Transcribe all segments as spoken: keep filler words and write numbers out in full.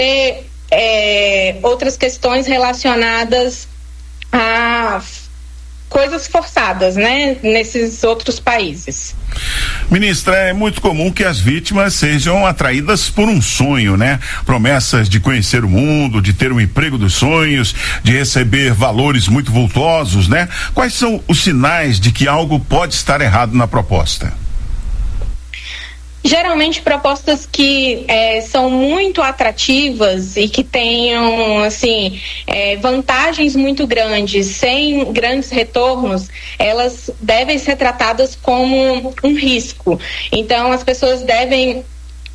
é, outras questões relacionadas a coisas forçadas, né, nesses outros países. Ministra, é muito comum que as vítimas sejam atraídas por um sonho, né? Promessas de conhecer o mundo, de ter um emprego dos sonhos, de receber valores muito vultosos, né? Quais são os sinais de que algo pode estar errado na proposta? Geralmente propostas que é, são muito atrativas e que tenham, assim, é, vantagens muito grandes, sem grandes retornos, elas devem ser tratadas como um risco. Então, as pessoas devem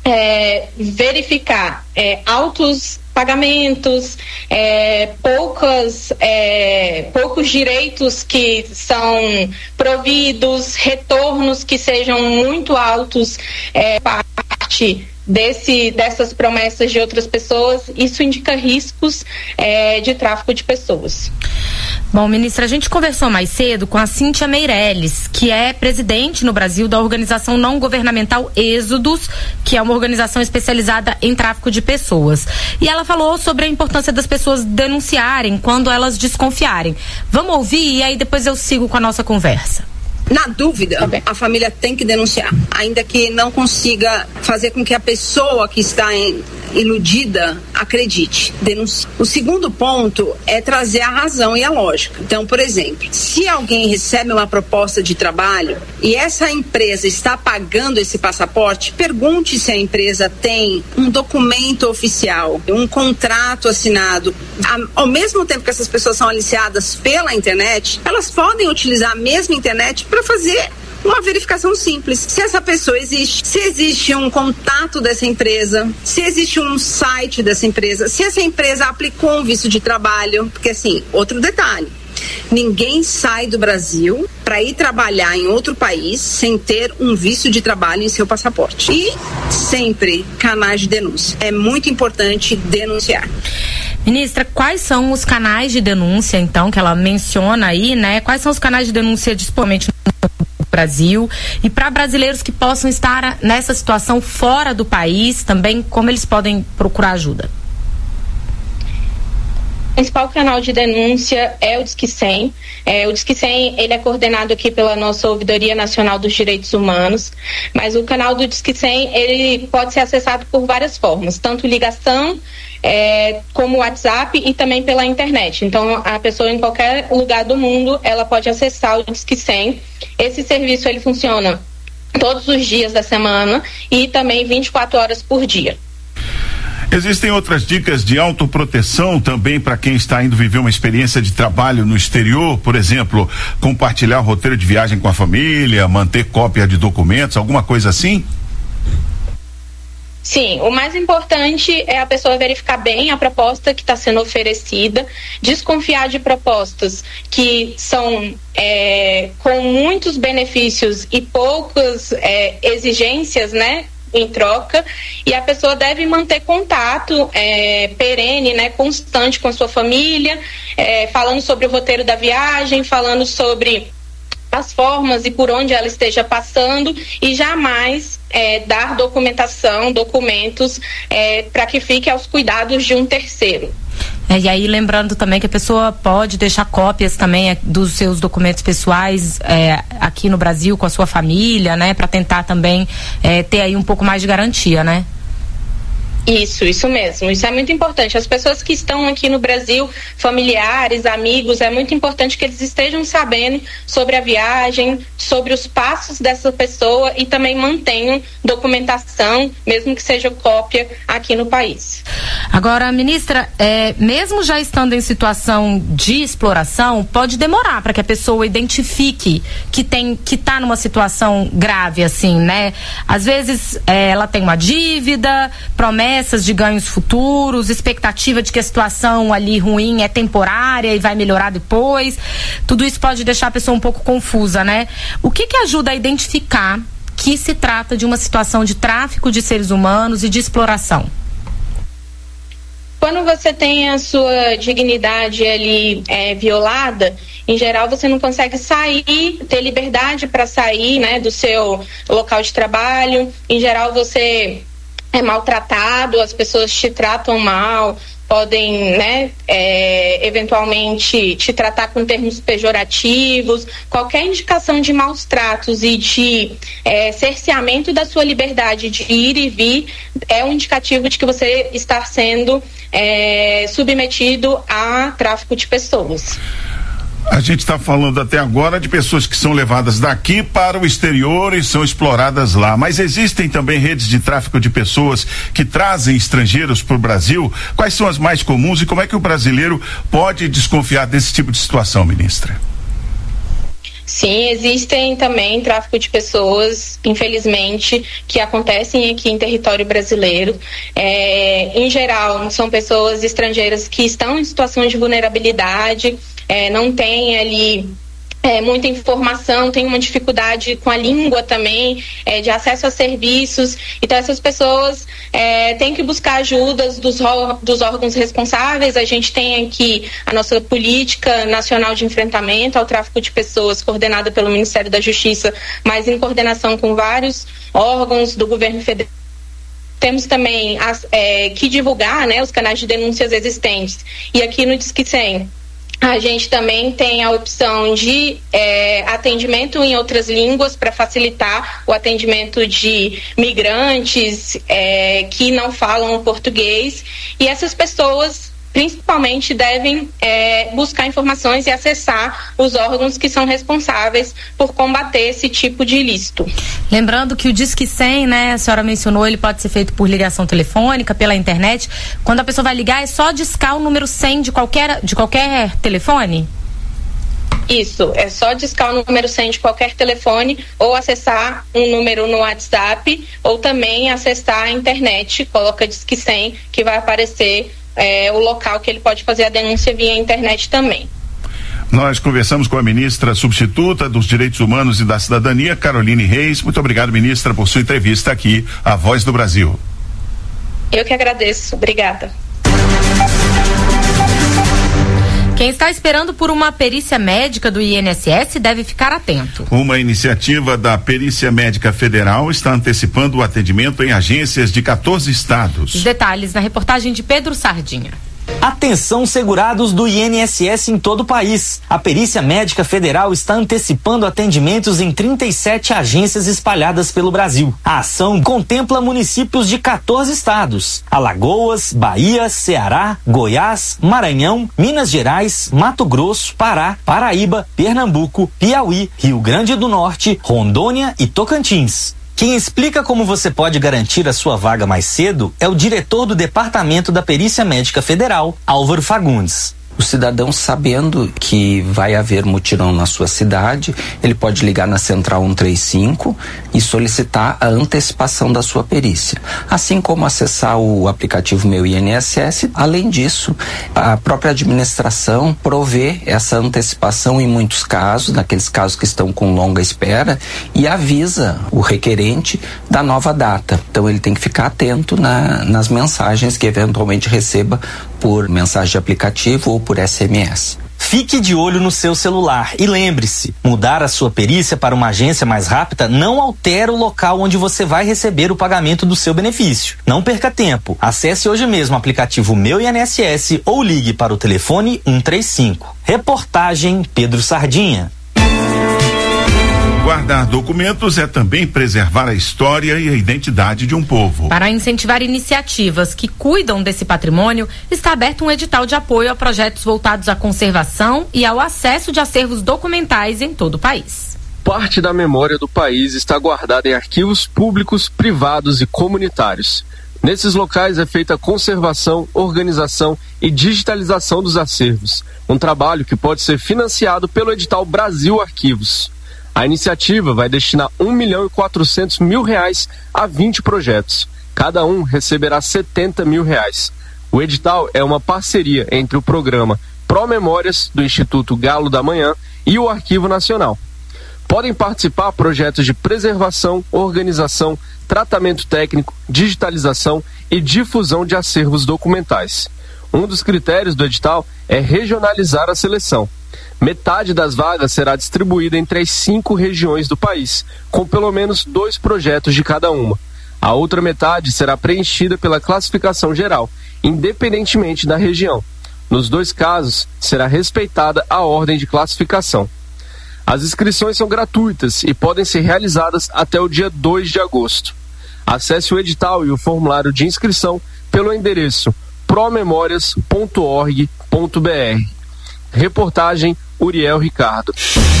é, verificar é, altos pagamentos, é, poucas, é, poucos direitos que são providos, retornos que sejam muito altos, é, parte desse, dessas promessas de outras pessoas. Isso indica riscos é, de tráfico de pessoas. Bom, ministra, a gente conversou mais cedo com a Cíntia Meirelles, que é presidente no Brasil da organização não governamental Êxodos, que é uma organização especializada em tráfico de pessoas. E ela falou sobre a importância das pessoas denunciarem quando elas desconfiarem. Vamos ouvir e aí depois eu sigo com a nossa conversa. Na dúvida, a família tem que denunciar, ainda que não consiga fazer com que a pessoa que está em, iludida acredite. Denuncie. O segundo ponto é trazer a razão e a lógica. Então, por exemplo, se alguém recebe uma proposta de trabalho e essa empresa está pagando esse passaporte, pergunte se a empresa tem um documento oficial, um contrato assinado. Ao mesmo tempo que essas pessoas são aliciadas pela internet, elas podem utilizar a mesma internet para fazer uma verificação simples. Se essa pessoa existe, se existe um contato dessa empresa, se existe um site dessa empresa, se essa empresa aplicou um visto de trabalho, porque assim, outro detalhe, ninguém sai do Brasil para ir trabalhar em outro país sem ter um visto de trabalho em seu passaporte. E sempre canais de denúncia. É muito importante denunciar. Ministra, quais são os canais de denúncia, então, que ela menciona aí, né? Quais são os canais de denúncia disponíveis no Brasil? E para brasileiros que possam estar nessa situação fora do país, também, como eles podem procurar ajuda? O principal canal de denúncia é o Disque cem. É, o Disque cem, ele é coordenado aqui pela nossa Ouvidoria Nacional dos Direitos Humanos, mas o canal do Disque cem, ele pode ser acessado por várias formas, tanto ligação, É, como o WhatsApp e também pela internet. Então, a pessoa em qualquer lugar do mundo, ela pode acessar o Disque cem. Esse serviço, ele funciona todos os dias da semana e também vinte e quatro horas por dia. Existem outras dicas de autoproteção também para quem está indo viver uma experiência de trabalho no exterior, por exemplo, compartilhar o roteiro de viagem com a família, manter cópia de documentos, alguma coisa assim? Sim, o mais importante é a pessoa verificar bem a proposta que está sendo oferecida, desconfiar de propostas que são é, com muitos benefícios e poucas é, exigências, né, em troca, e a pessoa deve manter contato é, perene, né, constante com a sua família, é, falando sobre o roteiro da viagem, falando sobre as formas e por onde ela esteja passando, e jamais é, dar documentação, documentos é, para que fique aos cuidados de um terceiro. É, e aí lembrando também que a pessoa pode deixar cópias também é, dos seus documentos pessoais é, aqui no Brasil com a sua família, né, para tentar também é, ter aí um pouco mais de garantia, né? Isso, isso mesmo. Isso é muito importante. As pessoas que estão aqui no Brasil, familiares, amigos, é muito importante que eles estejam sabendo sobre a viagem, sobre os passos dessa pessoa e também mantenham documentação, mesmo que seja cópia, aqui no país. Agora, ministra, é, mesmo já estando em situação de exploração, pode demorar para que a pessoa identifique que tem, que está numa situação grave, assim, né? Às vezes é, ela tem uma dívida, promete de ganhos futuros, expectativa de que a situação ali ruim é temporária e vai melhorar depois. Tudo isso pode deixar a pessoa um pouco confusa, né? O que que ajuda a identificar que se trata de uma situação de tráfico de seres humanos e de exploração? Quando você tem a sua dignidade ali é, violada, em geral você não consegue sair, ter liberdade para sair, né, do seu local de trabalho. Em geral você é maltratado, as pessoas te tratam mal, podem, né, é, eventualmente te tratar com termos pejorativos, qualquer indicação de maus tratos e de é, cerceamento da sua liberdade de ir e vir é um indicativo de que você está sendo é, submetido a tráfico de pessoas. A gente está falando até agora de pessoas que são levadas daqui para o exterior e são exploradas lá, mas existem também redes de tráfico de pessoas que trazem estrangeiros para o Brasil. Quais são as mais comuns e como é que o brasileiro pode desconfiar desse tipo de situação, ministra? Sim, existem também tráfico de pessoas, infelizmente, que acontecem aqui em território brasileiro. É, em geral, são pessoas estrangeiras que estão em situação de vulnerabilidade, é, não tem ali é, muita informação, tem uma dificuldade com a língua também, é, de acesso a serviços. Então essas pessoas é, têm que buscar ajudas dos, dos órgãos responsáveis. A gente tem aqui a nossa Política Nacional de Enfrentamento ao Tráfico de Pessoas, coordenada pelo Ministério da Justiça, mas em coordenação com vários órgãos do governo federal. Temos também as, é, que divulgar, né, os canais de denúncias existentes. E aqui no Disque cem, a gente também tem a opção de é, atendimento em outras línguas para facilitar o atendimento de migrantes é, que não falam português. E essas pessoas, principalmente, devem é, buscar informações e acessar os órgãos que são responsáveis por combater esse tipo de ilícito. Lembrando que o Disque cem, né, a senhora mencionou, ele pode ser feito por ligação telefônica, pela internet. Quando a pessoa vai ligar, é só discar o número cem de qualquer, de qualquer telefone? Isso, é só discar o número cem de qualquer telefone ou acessar um número no WhatsApp ou também acessar a internet, coloca Disque cem que vai aparecer É, o local que ele pode fazer a denúncia via internet também. Nós conversamos com a ministra substituta dos Direitos Humanos e da Cidadania, Caroline Reis. Muito obrigado, ministra, por sua entrevista aqui, à Voz do Brasil. Eu que agradeço. Obrigada. Quem está esperando por uma perícia médica do I N S S deve ficar atento. Uma iniciativa da Perícia Médica Federal está antecipando o atendimento em agências de quatorze estados. Os detalhes na reportagem de Pedro Sardinha. Atenção, segurados do I N S S em todo o país. A Perícia Médica Federal está antecipando atendimentos em trinta e sete agências espalhadas pelo Brasil. A ação contempla municípios de quatorze estados: Alagoas, Bahia, Ceará, Goiás, Maranhão, Minas Gerais, Mato Grosso, Pará, Paraíba, Pernambuco, Piauí, Rio Grande do Norte, Rondônia e Tocantins. Quem explica como você pode garantir a sua vaga mais cedo é o diretor do Departamento da Perícia Médica Federal, Álvaro Fagundes. O cidadão, sabendo que vai haver mutirão na sua cidade, ele pode ligar na Central cento e trinta e cinco e solicitar a antecipação da sua perícia. Assim como acessar o aplicativo Meu I N S S. Além disso, a própria administração provê essa antecipação em muitos casos, naqueles casos que estão com longa espera, e avisa o requerente da nova data. Então ele tem que ficar atento na, nas mensagens que eventualmente receba por mensagem de aplicativo ou por S M S. Fique de olho no seu celular e lembre-se, mudar a sua perícia para uma agência mais rápida não altera o local onde você vai receber o pagamento do seu benefício. Não perca tempo. Acesse hoje mesmo o aplicativo Meu I N S S ou ligue para o telefone cento e trinta e cinco. Reportagem Pedro Sardinha. Guardar documentos é também preservar a história e a identidade de um povo. Para incentivar iniciativas que cuidam desse patrimônio, está aberto um edital de apoio a projetos voltados à conservação e ao acesso de acervos documentais em todo o país. Parte da memória do país está guardada em arquivos públicos, privados e comunitários. Nesses locais é feita a conservação, organização e digitalização dos acervos, um trabalho que pode ser financiado pelo edital Brasil Arquivos. A iniciativa vai destinar um milhão e quatrocentos mil reais a vinte projetos. Cada um receberá setenta mil reais. O edital é uma parceria entre o programa Pró-Memórias do Instituto Galo da Manhã e o Arquivo Nacional. Podem participar projetos de preservação, organização, tratamento técnico, digitalização e difusão de acervos documentais. Um dos critérios do edital é regionalizar a seleção. Metade das vagas será distribuída entre as cinco regiões do país, com pelo menos dois projetos de cada uma. A outra metade será preenchida pela classificação geral, independentemente da região. Nos dois casos, será respeitada a ordem de classificação. As inscrições são gratuitas e podem ser realizadas até o dia dois de agosto. Acesse o edital e o formulário de inscrição pelo endereço promemorias ponto org ponto br. Reportagem Uriel Ricardo.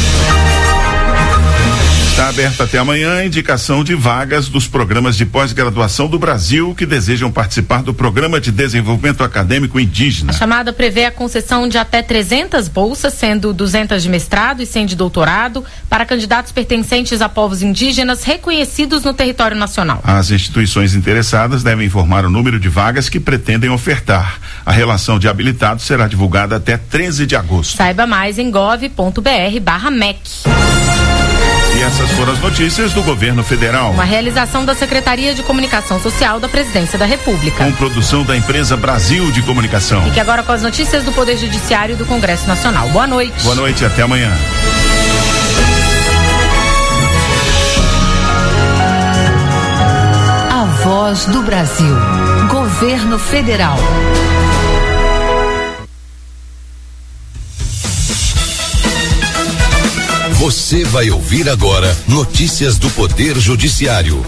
Está aberta até amanhã a indicação de vagas dos programas de pós-graduação do Brasil que desejam participar do Programa de Desenvolvimento Acadêmico Indígena. A chamada prevê a concessão de até trezentas bolsas, sendo duzentas de mestrado e cem de doutorado, para candidatos pertencentes a povos indígenas reconhecidos no território nacional. As instituições interessadas devem informar o número de vagas que pretendem ofertar. A relação de habilitados será divulgada até treze de agosto. Saiba mais em gov ponto br barra M E C. E essas foram as notícias do governo federal. Uma realização da Secretaria de Comunicação Social da Presidência da República. Com produção da empresa Brasil de Comunicação. Fique agora com as notícias do Poder Judiciário e do Congresso Nacional. Boa noite. Boa noite e até amanhã. A Voz do Brasil. Governo Federal. Você vai ouvir agora notícias do Poder Judiciário.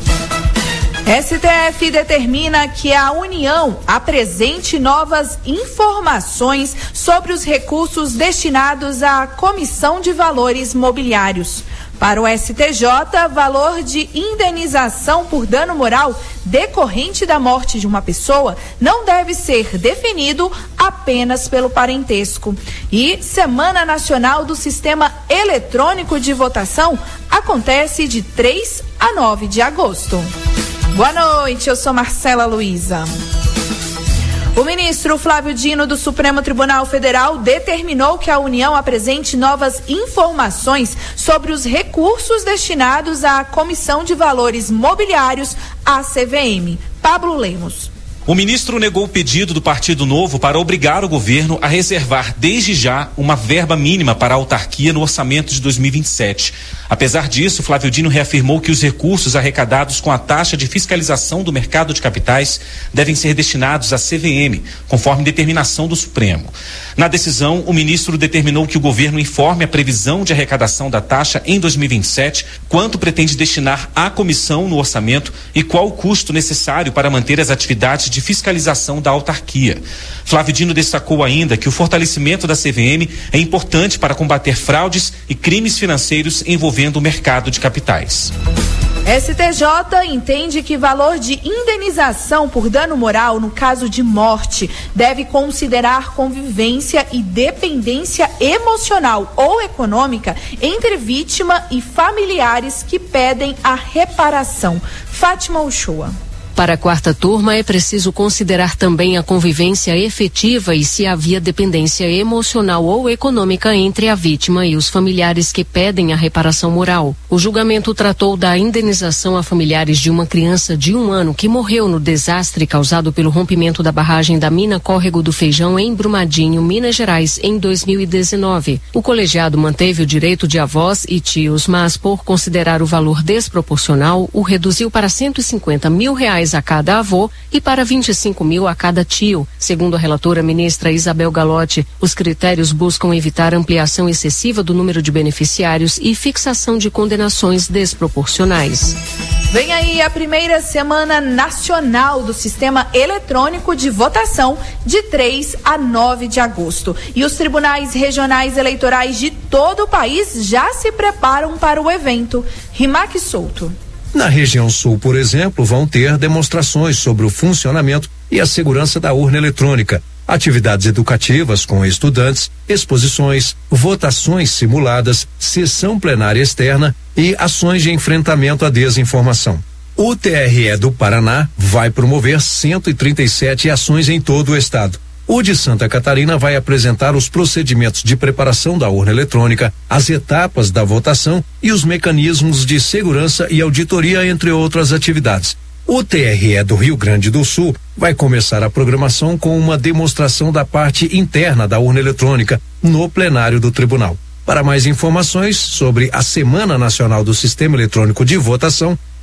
S T F determina que a União apresente novas informações sobre os recursos destinados à Comissão de Valores Mobiliários. Para o S T J, valor de indenização por dano moral decorrente da morte de uma pessoa não deve ser definido apenas pelo parentesco. E Semana Nacional do Sistema Eletrônico de Votação acontece de três a nove de agosto. Boa noite, eu sou Marcela Luiza. O ministro Flávio Dino do Supremo Tribunal Federal determinou que a União apresente novas informações sobre os recursos destinados à Comissão de Valores Mobiliários, a C V M. Pablo Lemos. O ministro negou o pedido do Partido Novo para obrigar o governo a reservar desde já uma verba mínima para a autarquia no orçamento de dois mil e vinte e sete. Apesar disso, Flávio Dino reafirmou que os recursos arrecadados com a taxa de fiscalização do mercado de capitais devem ser destinados à C V M, conforme determinação do Supremo. Na decisão, o ministro determinou que o governo informe a previsão de arrecadação da taxa em dois mil e vinte e sete, quanto pretende destinar à comissão no orçamento e qual o custo necessário para manter as atividades de fiscalização da autarquia. Flávio Dino destacou ainda que o fortalecimento da C V M é importante para combater fraudes e crimes financeiros envolvendo o mercado de capitais. S T J entende que valor de indenização por dano moral no caso de morte deve considerar convivência e dependência emocional ou econômica entre vítima e familiares que pedem a reparação. Fátima Uchoa. Para a quarta turma, é preciso considerar também a convivência efetiva e se havia dependência emocional ou econômica entre a vítima e os familiares que pedem a reparação moral. O julgamento tratou da indenização a familiares de uma criança de um ano que morreu no desastre causado pelo rompimento da barragem da mina Córrego do Feijão em Brumadinho, Minas Gerais, em dois mil e dezenove. O colegiado manteve o direito de avós e tios, mas por considerar o valor desproporcional, o reduziu para cento e cinquenta mil reais a cada avô e para vinte e cinco mil a cada tio. Segundo a relatora ministra Isabel Galotti, os critérios buscam evitar ampliação excessiva do número de beneficiários e fixação de condenações desproporcionais. Vem aí a primeira Semana Nacional do Sistema Eletrônico de Votação, de três a nove de agosto. E os tribunais regionais eleitorais de todo o país já se preparam para o evento. Rimac Souto. Na região sul, por exemplo, vão ter demonstrações sobre o funcionamento e a segurança da urna eletrônica, atividades educativas com estudantes, exposições, votações simuladas, sessão plenária externa e ações de enfrentamento à desinformação. O T R E do Paraná vai promover cento e trinta e sete ações em todo o estado. O de Santa Catarina vai apresentar os procedimentos de preparação da urna eletrônica, as etapas da votação e os mecanismos de segurança e auditoria, entre outras atividades. O T R E do Rio Grande do Sul vai começar a programação com uma demonstração da parte interna da urna eletrônica no plenário do tribunal. Para mais informações sobre a Semana Nacional do Sistema Eletrônico de Votação,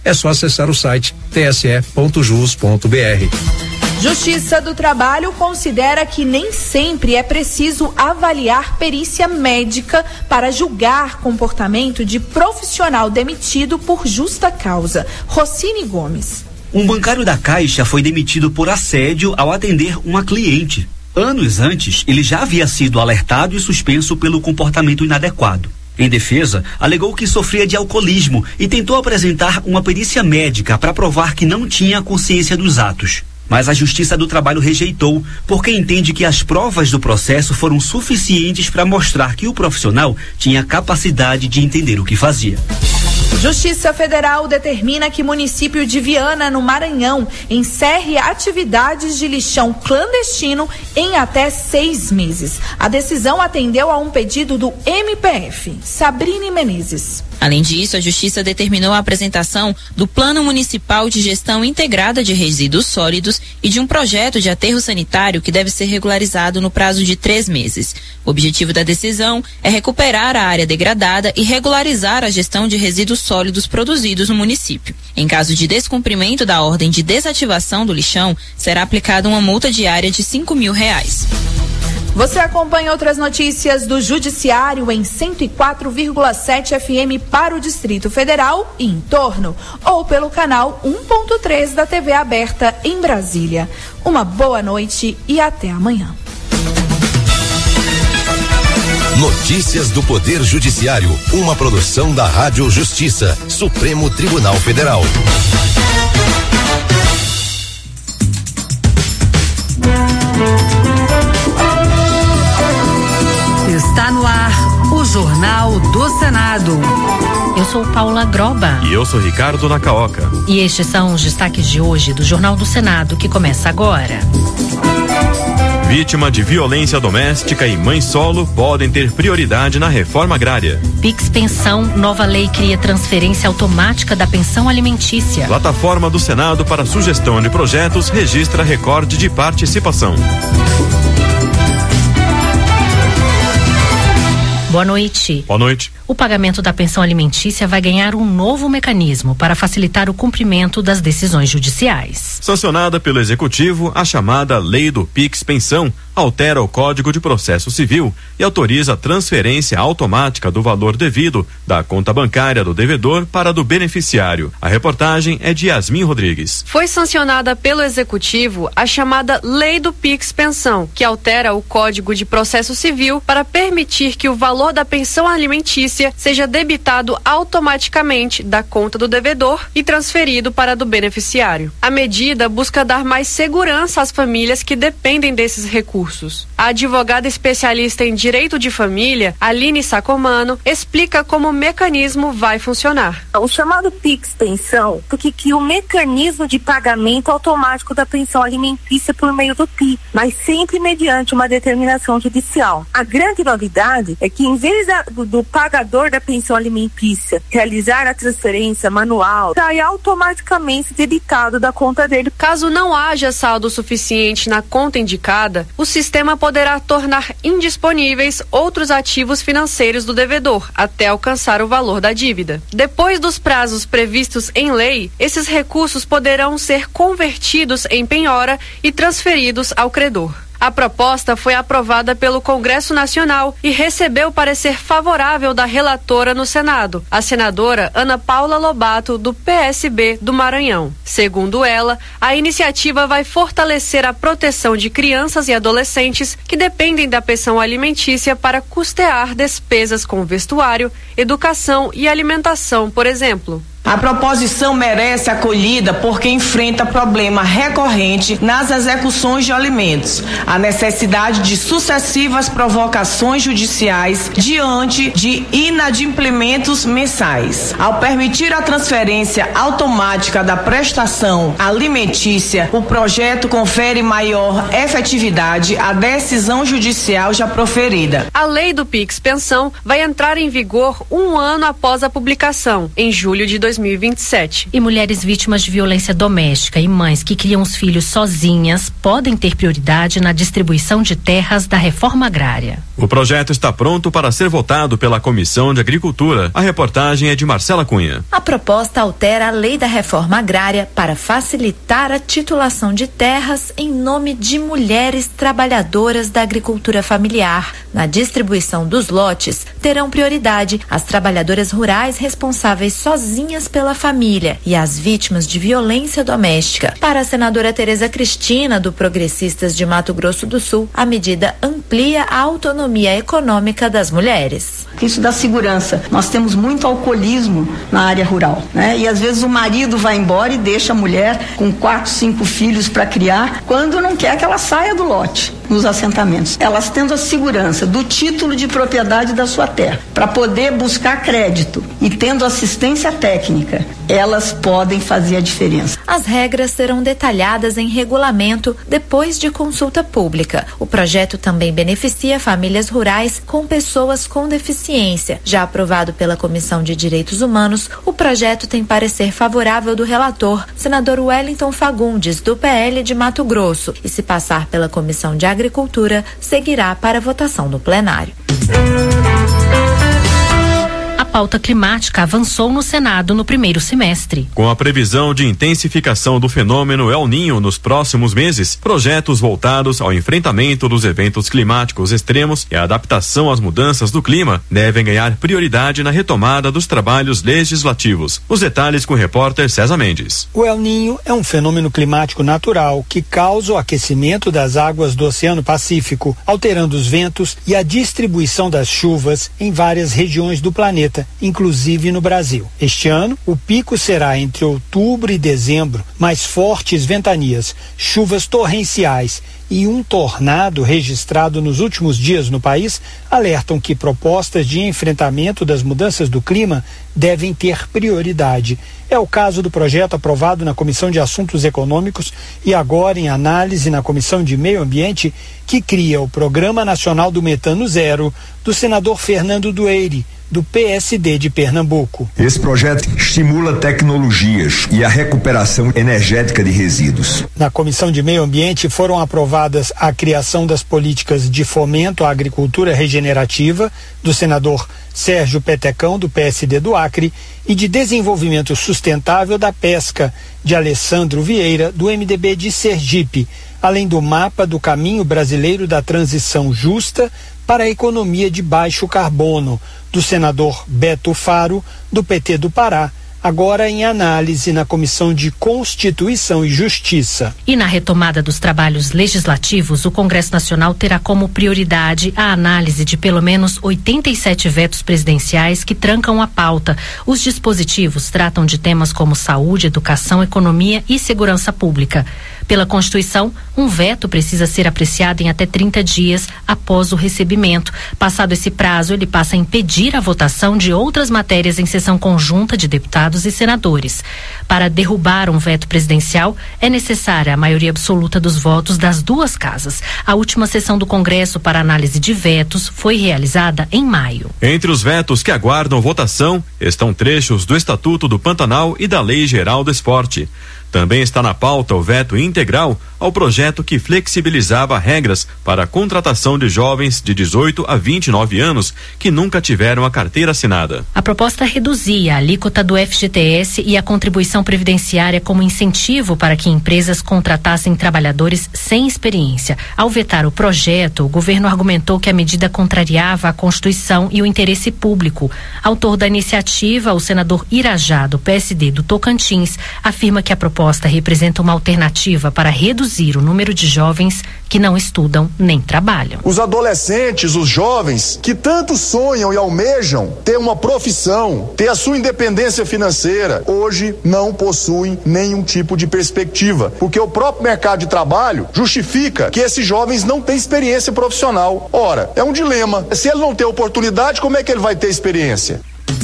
É só acessar o site t s e ponto jus ponto b r. Justiça do Trabalho considera que nem sempre é preciso avaliar perícia médica para julgar comportamento de profissional demitido por justa causa. Rocine Gomes. Um bancário da Caixa foi demitido por assédio ao atender uma cliente. Anos antes, ele já havia sido alertado e suspenso pelo comportamento inadequado. Em defesa, alegou que sofria de alcoolismo e tentou apresentar uma perícia médica para provar que não tinha consciência dos atos. Mas a Justiça do Trabalho rejeitou, porque entende que as provas do processo foram suficientes para mostrar que o profissional tinha capacidade de entender o que fazia. Justiça Federal determina que município de Viana, no Maranhão, encerre atividades de lixão clandestino em até seis meses. A decisão atendeu a um pedido do M P F. Sabrine Menezes. Além disso, a Justiça determinou a apresentação do Plano Municipal de Gestão Integrada de Resíduos Sólidos e de um projeto de aterro sanitário que deve ser regularizado no prazo de três meses. O objetivo da decisão é recuperar a área degradada e regularizar a gestão de resíduos sólidos produzidos no município. Em caso de descumprimento da ordem de desativação do lixão, será aplicada uma multa diária de cinco mil reais. Você acompanha outras notícias do Judiciário em cento e quatro vírgula sete F M para o Distrito Federal e em torno, ou pelo canal um ponto três da T V aberta em Brasília. Uma boa noite e até amanhã. Notícias do Poder Judiciário, uma produção da Rádio Justiça, Supremo Tribunal Federal. Está no ar o Jornal do Senado. Eu sou Paula Groba. E eu sou Ricardo Nacaoca. E estes são os destaques de hoje do Jornal do Senado, que começa agora. Vítima de violência doméstica e mãe solo podem ter prioridade na reforma agrária. Pix Pensão, nova lei cria transferência automática da pensão alimentícia. Plataforma do Senado para sugestão de projetos registra recorde de participação. Boa noite. Boa noite. O pagamento da pensão alimentícia vai ganhar um novo mecanismo para facilitar o cumprimento das decisões judiciais. Sancionada pelo Executivo, a chamada Lei do Pix Pensão altera o Código de Processo Civil e autoriza a transferência automática do valor devido da conta bancária do devedor para a do beneficiário. A reportagem é de Yasmin Rodrigues. Foi sancionada pelo Executivo a chamada Lei do Pix Pensão, que altera o Código de Processo Civil para permitir que o valor da pensão alimentícia seja debitado automaticamente da conta do devedor e transferido para a do beneficiário. A medida busca dar mais segurança às famílias que dependem desses recursos. A advogada especialista em direito de família, Aline Sacomano, explica como o mecanismo vai funcionar. O chamado Pix Pensão, porque que o mecanismo de pagamento automático da pensão alimentícia por meio do P I, mas sempre mediante uma determinação judicial. A grande novidade é que em vez da, do, do pagador da pensão alimentícia realizar a transferência manual, sai automaticamente debitado da conta dele. Caso não haja saldo suficiente na conta indicada, o sistema poderá tornar indisponíveis outros ativos financeiros do devedor até alcançar o valor da dívida. Depois dos prazos previstos em lei, esses recursos poderão ser convertidos em penhora e transferidos ao credor. A proposta foi aprovada pelo Congresso Nacional e recebeu parecer favorável da relatora no Senado, a senadora Ana Paula Lobato, do P S B do Maranhão. Segundo ela, a iniciativa vai fortalecer a proteção de crianças e adolescentes que dependem da pensão alimentícia para custear despesas com vestuário, educação e alimentação, por exemplo. A proposição merece acolhida porque enfrenta problema recorrente nas execuções de alimentos, a necessidade de sucessivas provocações judiciais diante de inadimplimentos mensais. Ao permitir a transferência automática da prestação alimentícia, o projeto confere maior efetividade à decisão judicial já proferida. A lei do Pix Pensão vai entrar em vigor um ano após a publicação, em julho de dois mil e vinte e sete. E mulheres vítimas de violência doméstica e mães que criam os filhos sozinhas podem ter prioridade na distribuição de terras da reforma agrária. O projeto está pronto para ser votado pela Comissão de Agricultura. A reportagem é de Marcela Cunha. A proposta altera a lei da reforma agrária para facilitar a titulação de terras em nome de mulheres trabalhadoras da agricultura familiar. Na distribuição dos lotes, terão prioridade as trabalhadoras rurais responsáveis sozinhas pela família e as vítimas de violência doméstica. Para a senadora Tereza Cristina, do Progressistas de Mato Grosso do Sul, a medida amplia a autonomia econômica das mulheres. Isso dá segurança. Nós temos muito alcoolismo na área rural, né? E às vezes o marido vai embora e deixa a mulher com quatro, cinco filhos para criar, quando não quer que ela saia do lote nos assentamentos. Elas tendo a segurança do título de propriedade da sua terra, para poder buscar crédito e tendo assistência técnica, elas podem fazer a diferença. As regras serão detalhadas em regulamento depois de consulta pública. O projeto também beneficia famílias rurais com pessoas com deficiência. Já aprovado pela Comissão de Direitos Humanos, o projeto tem parecer favorável do relator, senador Wellington Fagundes, do P L de Mato Grosso, e se passar pela Comissão de Agricultura, seguirá para votação no plenário. A pauta climática avançou no Senado no primeiro semestre. Com a previsão de intensificação do fenômeno El Niño nos próximos meses, projetos voltados ao enfrentamento dos eventos climáticos extremos e a adaptação às mudanças do clima devem ganhar prioridade na retomada dos trabalhos legislativos. Os detalhes com o repórter César Mendes. O El Niño é um fenômeno climático natural que causa o aquecimento das águas do Oceano Pacífico, alterando os ventos e a distribuição das chuvas em várias regiões do planeta, inclusive no Brasil. Este ano, o pico será entre outubro e dezembro, mais fortes ventanias, chuvas torrenciais e um tornado registrado nos últimos dias no país alertam que propostas de enfrentamento das mudanças do clima devem ter prioridade. É o caso do projeto aprovado na Comissão de Assuntos Econômicos e agora em análise na Comissão de Meio Ambiente, que cria o Programa Nacional do Metano Zero, do senador Fernando Dueire, do P S D de Pernambuco. Esse projeto estimula tecnologias e a recuperação energética de resíduos. Na Comissão de Meio Ambiente foram aprovadas a criação das políticas de fomento à agricultura regenerativa, do senador Sérgio Petecão, do P S D do Acre, e de desenvolvimento sustentável da pesca, de Alessandro Vieira, do M D B de Sergipe, além do mapa do caminho brasileiro da transição justa para a economia de baixo carbono, do senador Beto Faro, do P T do Pará, agora em análise na Comissão de Constituição e Justiça. E na retomada dos trabalhos legislativos, o Congresso Nacional terá como prioridade a análise de pelo menos oitenta e sete vetos presidenciais que trancam a pauta. Os dispositivos tratam de temas como saúde, educação, economia e segurança pública. Pela Constituição, um veto precisa ser apreciado em até trinta dias após o recebimento. Passado esse prazo, ele passa a impedir a votação de outras matérias em sessão conjunta de deputados e senadores. Para derrubar um veto presidencial, é necessária a maioria absoluta dos votos das duas casas. A última sessão do Congresso para análise de vetos foi realizada em maio. Entre os vetos que aguardam votação estão trechos do Estatuto do Pantanal e da Lei Geral do Esporte. Também está na pauta o veto integral ao projeto que flexibilizava regras para a contratação de jovens de dezoito a vinte e nove anos que nunca tiveram a carteira assinada. A proposta reduzia a alíquota do F G T S e a contribuição previdenciária como incentivo para que empresas contratassem trabalhadores sem experiência. Ao vetar o projeto, o governo argumentou que a medida contrariava a Constituição e o interesse público. Autor da iniciativa, o senador Irajá, do P S D do Tocantins, afirma que a proposta proposta representa uma alternativa para reduzir o número de jovens que não estudam nem trabalham. Os adolescentes, os jovens que tanto sonham e almejam ter uma profissão, ter a sua independência financeira, hoje não possuem nenhum tipo de perspectiva, porque o próprio mercado de trabalho justifica que esses jovens não têm experiência profissional. Ora, é um dilema. Se ele não tem oportunidade, como é que ele vai ter experiência?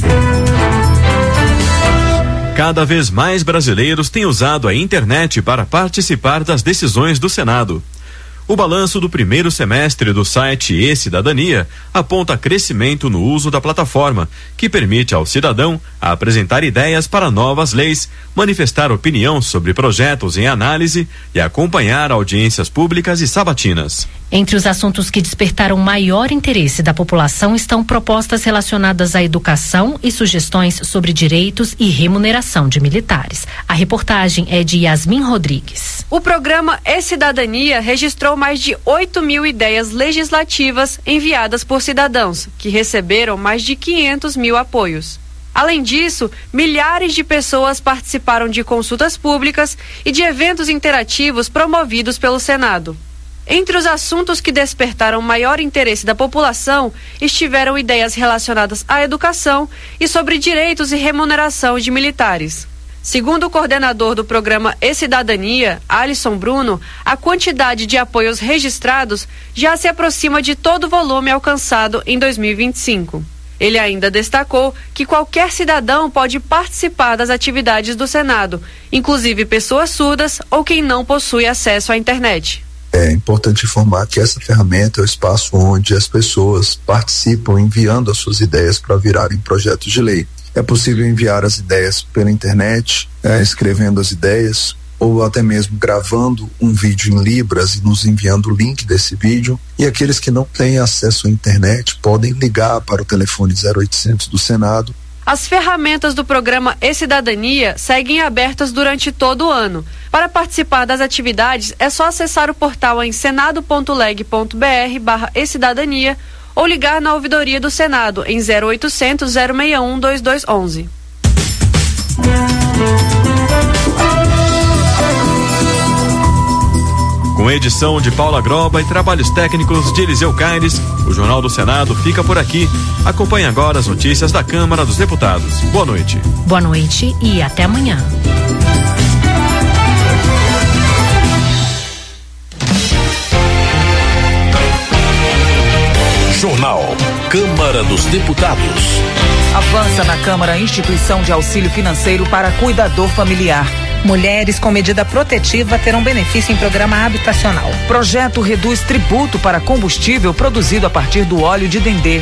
Cada vez mais brasileiros têm usado a internet para participar das decisões do Senado. O balanço do primeiro semestre do site E-Cidadania aponta crescimento no uso da plataforma, que permite ao cidadão apresentar ideias para novas leis, manifestar opinião sobre projetos em análise e acompanhar audiências públicas e sabatinas. Entre os assuntos que despertaram maior interesse da população estão propostas relacionadas à educação e sugestões sobre direitos e remuneração de militares. A reportagem é de Yasmin Rodrigues. O programa E-Cidadania registrou mais de oito mil ideias legislativas enviadas por cidadãos, que receberam mais de quinhentos mil apoios. Além disso, milhares de pessoas participaram de consultas públicas e de eventos interativos promovidos pelo Senado. Entre os assuntos que despertaram maior interesse da população estiveram ideias relacionadas à educação e sobre direitos e remuneração de militares. Segundo o coordenador do programa E-Cidadania, Alisson Bruno, a quantidade de apoios registrados já se aproxima de todo o volume alcançado em dois mil e vinte e cinco. Ele ainda destacou que qualquer cidadão pode participar das atividades do Senado, inclusive pessoas surdas ou quem não possui acesso à internet. É importante informar que essa ferramenta é o espaço onde as pessoas participam enviando as suas ideias para virarem projetos de lei. É possível enviar as ideias pela internet, é, escrevendo as ideias, ou até mesmo gravando um vídeo em Libras e nos enviando o link desse vídeo. E aqueles que não têm acesso à internet podem ligar para o telefone zero oitocentos do Senado. As ferramentas do programa E-Cidadania seguem abertas durante todo o ano. Para participar das atividades, é só acessar o portal em senado.leg.br barra e-cidadania ou ligar na ouvidoria do Senado em zero oitocentos, zero seis um, dois dois um um. Com edição de Paula Groba e trabalhos técnicos de Eliseu Caires, o Jornal do Senado fica por aqui. Acompanhe agora as notícias da Câmara dos Deputados. Boa noite. Boa noite e até amanhã. Jornal Câmara dos Deputados. Avança na Câmara a instituição de auxílio financeiro para cuidador familiar. Mulheres com medida protetiva terão benefício em programa habitacional. Projeto reduz tributo para combustível produzido a partir do óleo de dendê.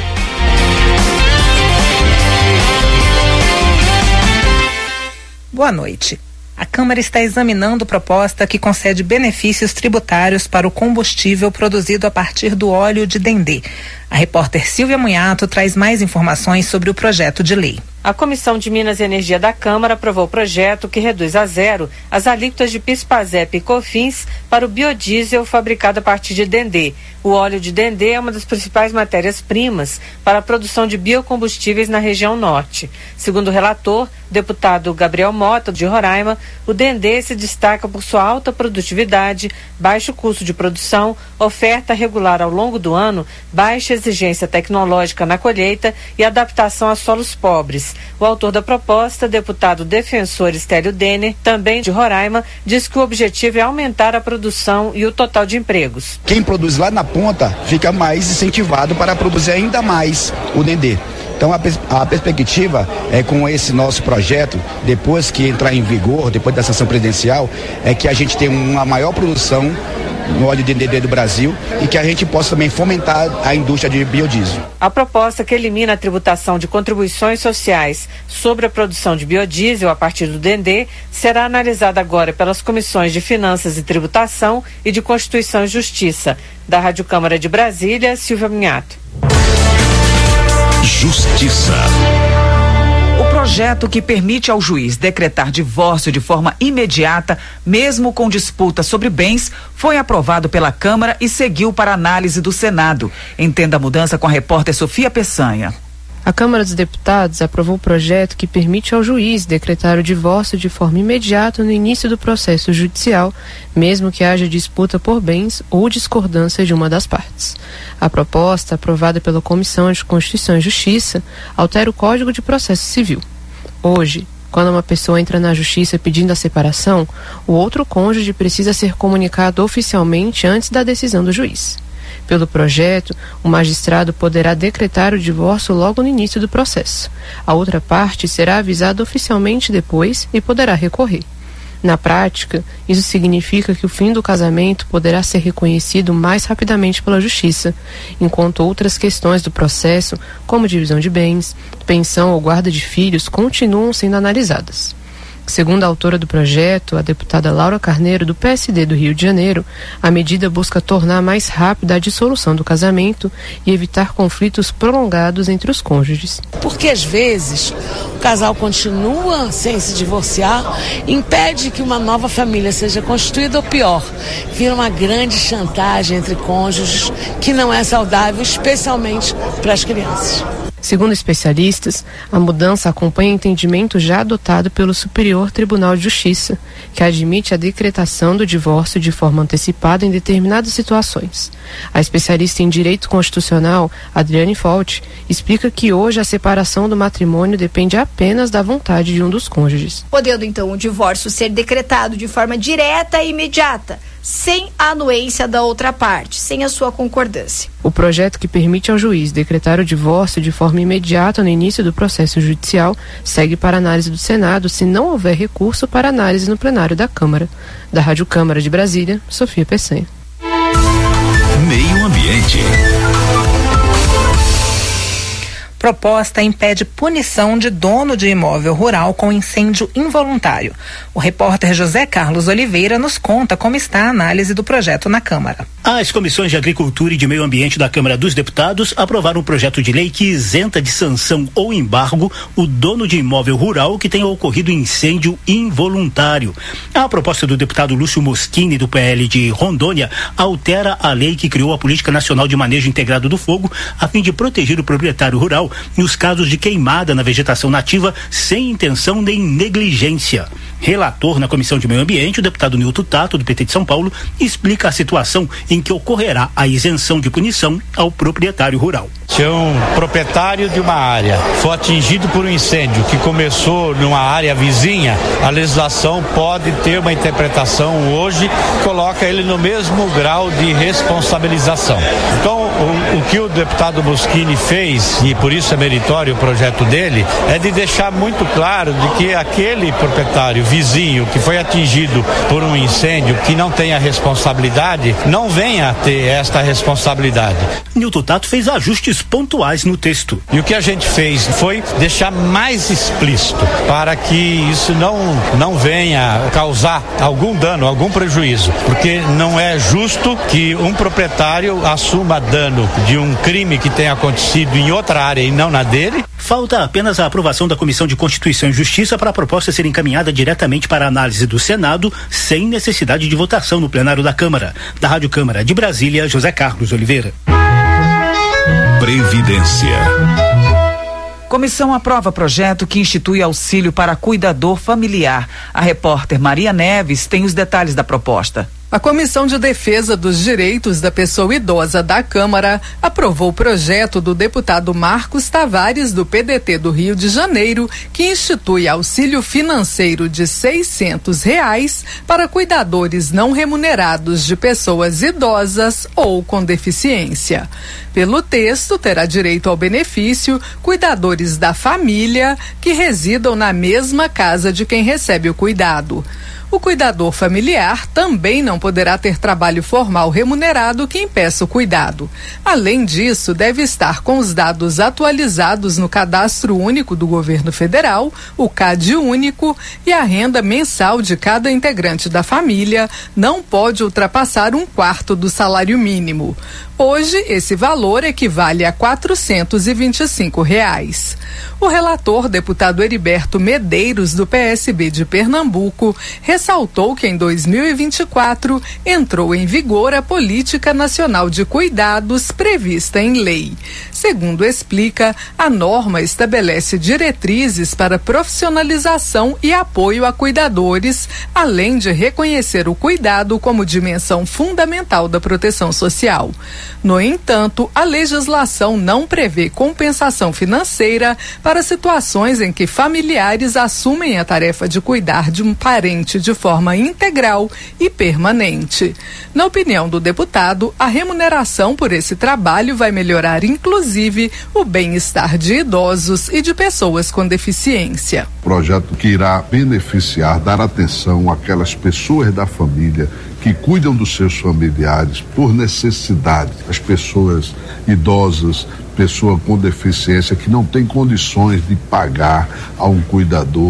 Boa noite. A Câmara está examinando proposta que concede benefícios tributários para o combustível produzido a partir do óleo de dendê. A repórter Silvia Munhato traz mais informações sobre o projeto de lei. A Comissão de Minas e Energia da Câmara aprovou o projeto que reduz a zero as alíquotas de PIS/PASEP e COFINS para o biodiesel fabricado a partir de dendê. O óleo de dendê é uma das principais matérias-primas para a produção de biocombustíveis na região norte. Segundo o relator, deputado Gabriel Mota, de Roraima, o dendê se destaca por sua alta produtividade, baixo custo de produção, oferta regular ao longo do ano, baixa exigência tecnológica na colheita e adaptação a solos pobres. O autor da proposta, deputado defensor Estélio Denner, também de Roraima, diz que o objetivo é aumentar a produção e o total de empregos. Quem produz lá na ponta fica mais incentivado para produzir ainda mais o dendê. Então a, pers a perspectiva é com esse nosso projeto, depois que entrar em vigor, depois da sanção presidencial, é que a gente tenha uma maior produção no óleo de dendê do Brasil e que a gente possa também fomentar a indústria de biodiesel. A proposta que elimina a tributação de contribuições sociais sobre a produção de biodiesel a partir do dendê será analisada agora pelas comissões de Finanças e Tributação e de Constituição e Justiça. Da Rádio Câmara de Brasília, Silvia Minhato. Justiça. O projeto que permite ao juiz decretar divórcio de forma imediata, mesmo com disputa sobre bens, foi aprovado pela Câmara e seguiu para análise do Senado. Entenda a mudança com a repórter Sofia Peçanha. A Câmara dos Deputados aprovou o projeto que permite ao juiz decretar o divórcio de forma imediata no início do processo judicial, mesmo que haja disputa por bens ou discordância de uma das partes. A proposta, aprovada pela Comissão de Constituição e Justiça, altera o Código de Processo Civil. Hoje, quando uma pessoa entra na Justiça pedindo a separação, o outro cônjuge precisa ser comunicado oficialmente antes da decisão do juiz. Pelo projeto, o magistrado poderá decretar o divórcio logo no início do processo. A outra parte será avisada oficialmente depois e poderá recorrer. Na prática, isso significa que o fim do casamento poderá ser reconhecido mais rapidamente pela Justiça, enquanto outras questões do processo, como divisão de bens, pensão ou guarda de filhos, continuam sendo analisadas. Segundo a autora do projeto, a deputada Laura Carneiro, do P S D do Rio de Janeiro, a medida busca tornar mais rápida a dissolução do casamento e evitar conflitos prolongados entre os cônjuges. Porque às vezes o casal continua sem se divorciar, impede que uma nova família seja constituída, ou pior, vira uma grande chantagem entre cônjuges que não é saudável, especialmente para as crianças. Segundo especialistas, a mudança acompanha entendimento já adotado pelo Superior Tribunal de Justiça, que admite a decretação do divórcio de forma antecipada em determinadas situações. A especialista em direito constitucional, Adriane Folt, explica que hoje a separação do matrimônio depende apenas da vontade de um dos cônjuges. Podendo então o divórcio ser decretado de forma direta e imediata, sem a anuência da outra parte, sem a sua concordância. O projeto que permite ao juiz decretar o divórcio de forma imediata no início do processo judicial segue para análise do Senado se não houver recurso para análise no plenário da Câmara. Da Rádio Câmara de Brasília, Sofia Peçanha. Meio Ambiente. Proposta impede punição de dono de imóvel rural com incêndio involuntário. O repórter José Carlos Oliveira nos conta como está a análise do projeto na Câmara. As comissões de Agricultura e de Meio Ambiente da Câmara dos Deputados aprovaram um projeto de lei que isenta de sanção ou embargo o dono de imóvel rural que tenha ocorrido incêndio involuntário. A proposta do deputado Lúcio Moschini, do P L de Rondônia, altera a lei que criou a Política Nacional de Manejo Integrado do Fogo, a fim de proteger o proprietário rural nos casos de queimada na vegetação nativa sem intenção nem negligência. Relator na Comissão de Meio Ambiente, o deputado Nilton Tato, do P T de São Paulo, explica a situação em que ocorrerá a isenção de punição ao proprietário rural. Se um proprietário de uma área for atingido por um incêndio que começou numa área vizinha, a legislação pode ter uma interpretação hoje que coloca ele no mesmo grau de responsabilização. Então, o, o que o deputado Moschini fez, e por isso é meritório o projeto dele, é de deixar muito claro de que aquele proprietário vizinho que foi atingido por um incêndio que não tem a responsabilidade, não venha a ter esta responsabilidade. Nilton Tato fez ajustes pontuais no texto. E o que a gente fez foi deixar mais explícito para que isso não, não venha causar algum dano, algum prejuízo, porque não é justo que um proprietário assuma dano de um crime que tenha acontecido em outra área e não na dele. Falta apenas a aprovação da Comissão de Constituição e Justiça para a proposta ser encaminhada diretamente para a análise do Senado, sem necessidade de votação no plenário da Câmara. Da Rádio Câmara de Brasília, José Carlos Oliveira. Previdência. Comissão aprova projeto que institui auxílio para cuidador familiar. A repórter Maria Neves tem os detalhes da proposta. A Comissão de Defesa dos Direitos da Pessoa Idosa da Câmara aprovou o projeto do deputado Marcos Tavares, do P D T do Rio de Janeiro, que institui auxílio financeiro de seiscentos reais para cuidadores não remunerados de pessoas idosas ou com deficiência. Pelo texto, terá direito ao benefício cuidadores da família que residam na mesma casa de quem recebe o cuidado. O cuidador familiar também não poderá ter trabalho formal remunerado que impeça o cuidado. Além disso, deve estar com os dados atualizados no Cadastro Único do Governo Federal, o CAD Único, e a renda mensal de cada integrante da família não pode ultrapassar um quarto do salário mínimo. Hoje, esse valor equivale a quatrocentos e vinte e cinco reais. O relator, deputado Heriberto Medeiros, do P S B de Pernambuco, ressaltou que em dois mil e vinte e quatro entrou em vigor a Política Nacional de Cuidados prevista em lei. Segundo explica, a norma estabelece diretrizes para profissionalização e apoio a cuidadores, além de reconhecer o cuidado como dimensão fundamental da proteção social. No entanto, a legislação não prevê compensação financeira para situações em que familiares assumem a tarefa de cuidar de um parente de forma integral e permanente. Na opinião do deputado, a remuneração por esse trabalho vai melhorar, inclusive, o bem-estar de idosos e de pessoas com deficiência. Projeto que irá beneficiar, dar atenção àquelas pessoas da família que cuidam dos seus familiares por necessidade, as pessoas idosas, pessoa com deficiência que não tem condições de pagar a um cuidador,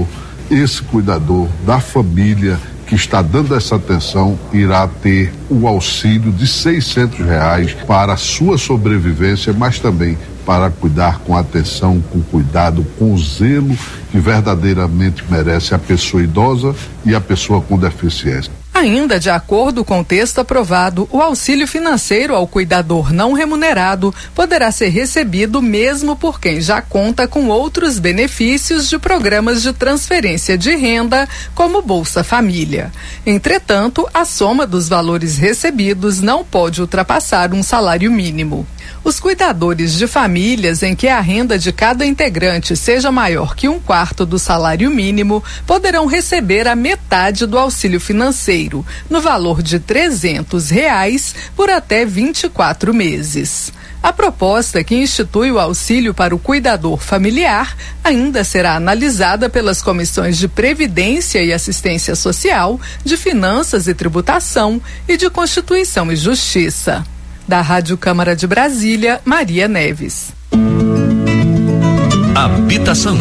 esse cuidador da família que está dando essa atenção irá ter o auxílio de seiscentos reais para a sua sobrevivência, mas também para cuidar com atenção, com cuidado, com zelo que verdadeiramente merece a pessoa idosa e a pessoa com deficiência. Ainda de acordo com o texto aprovado, o auxílio financeiro ao cuidador não remunerado poderá ser recebido mesmo por quem já conta com outros benefícios de programas de transferência de renda, como Bolsa Família. Entretanto, a soma dos valores recebidos não pode ultrapassar um salário mínimo. Os cuidadores de famílias em que a renda de cada integrante seja maior que um quarto do salário mínimo poderão receber a metade do auxílio financeiro, no valor de trezentos reais, por até vinte e quatro meses. A proposta que institui o auxílio para o cuidador familiar ainda será analisada pelas comissões de Previdência e Assistência Social, de Finanças e Tributação e de Constituição e Justiça. Da Rádio Câmara de Brasília, Maria Neves. Habitação.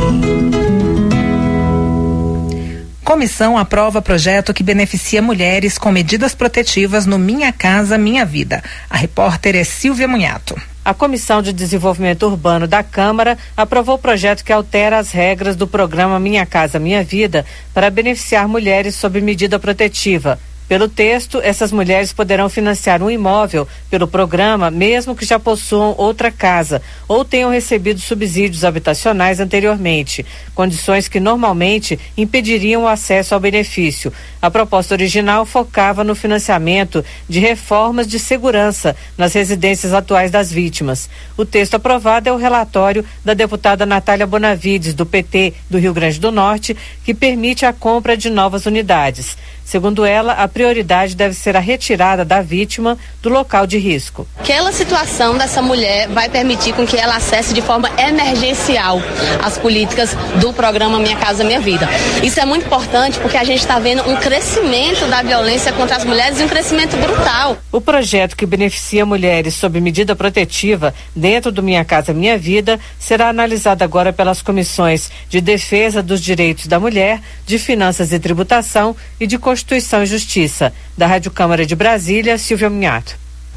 Comissão aprova projeto que beneficia mulheres com medidas protetivas no Minha Casa Minha Vida. A repórter é Silvia Munhato. A Comissão de Desenvolvimento Urbano da Câmara aprovou o projeto que altera as regras do programa Minha Casa Minha Vida para beneficiar mulheres sob medida protetiva. Pelo texto, essas mulheres poderão financiar um imóvel pelo programa, mesmo que já possuam outra casa ou tenham recebido subsídios habitacionais anteriormente, condições que normalmente impediriam o acesso ao benefício. A proposta original focava no financiamento de reformas de segurança nas residências atuais das vítimas. O texto aprovado é o relatório da deputada Natália Bonavides, do P T do Rio Grande do Norte, que permite a compra de novas unidades. Segundo ela, a prioridade deve ser a retirada da vítima do local de risco. Aquela situação dessa mulher vai permitir com que ela acesse de forma emergencial as políticas do programa Minha Casa Minha Vida. Isso é muito importante porque a gente está vendo um crescimento da violência contra as mulheres e um crescimento brutal. O projeto que beneficia mulheres sob medida protetiva dentro do Minha Casa Minha Vida será analisado agora pelas comissões de Defesa dos Direitos da Mulher, de Finanças e Tributação e de Constituição e Justiça. Da Rádio Câmara de Brasília, Silvia Munhato.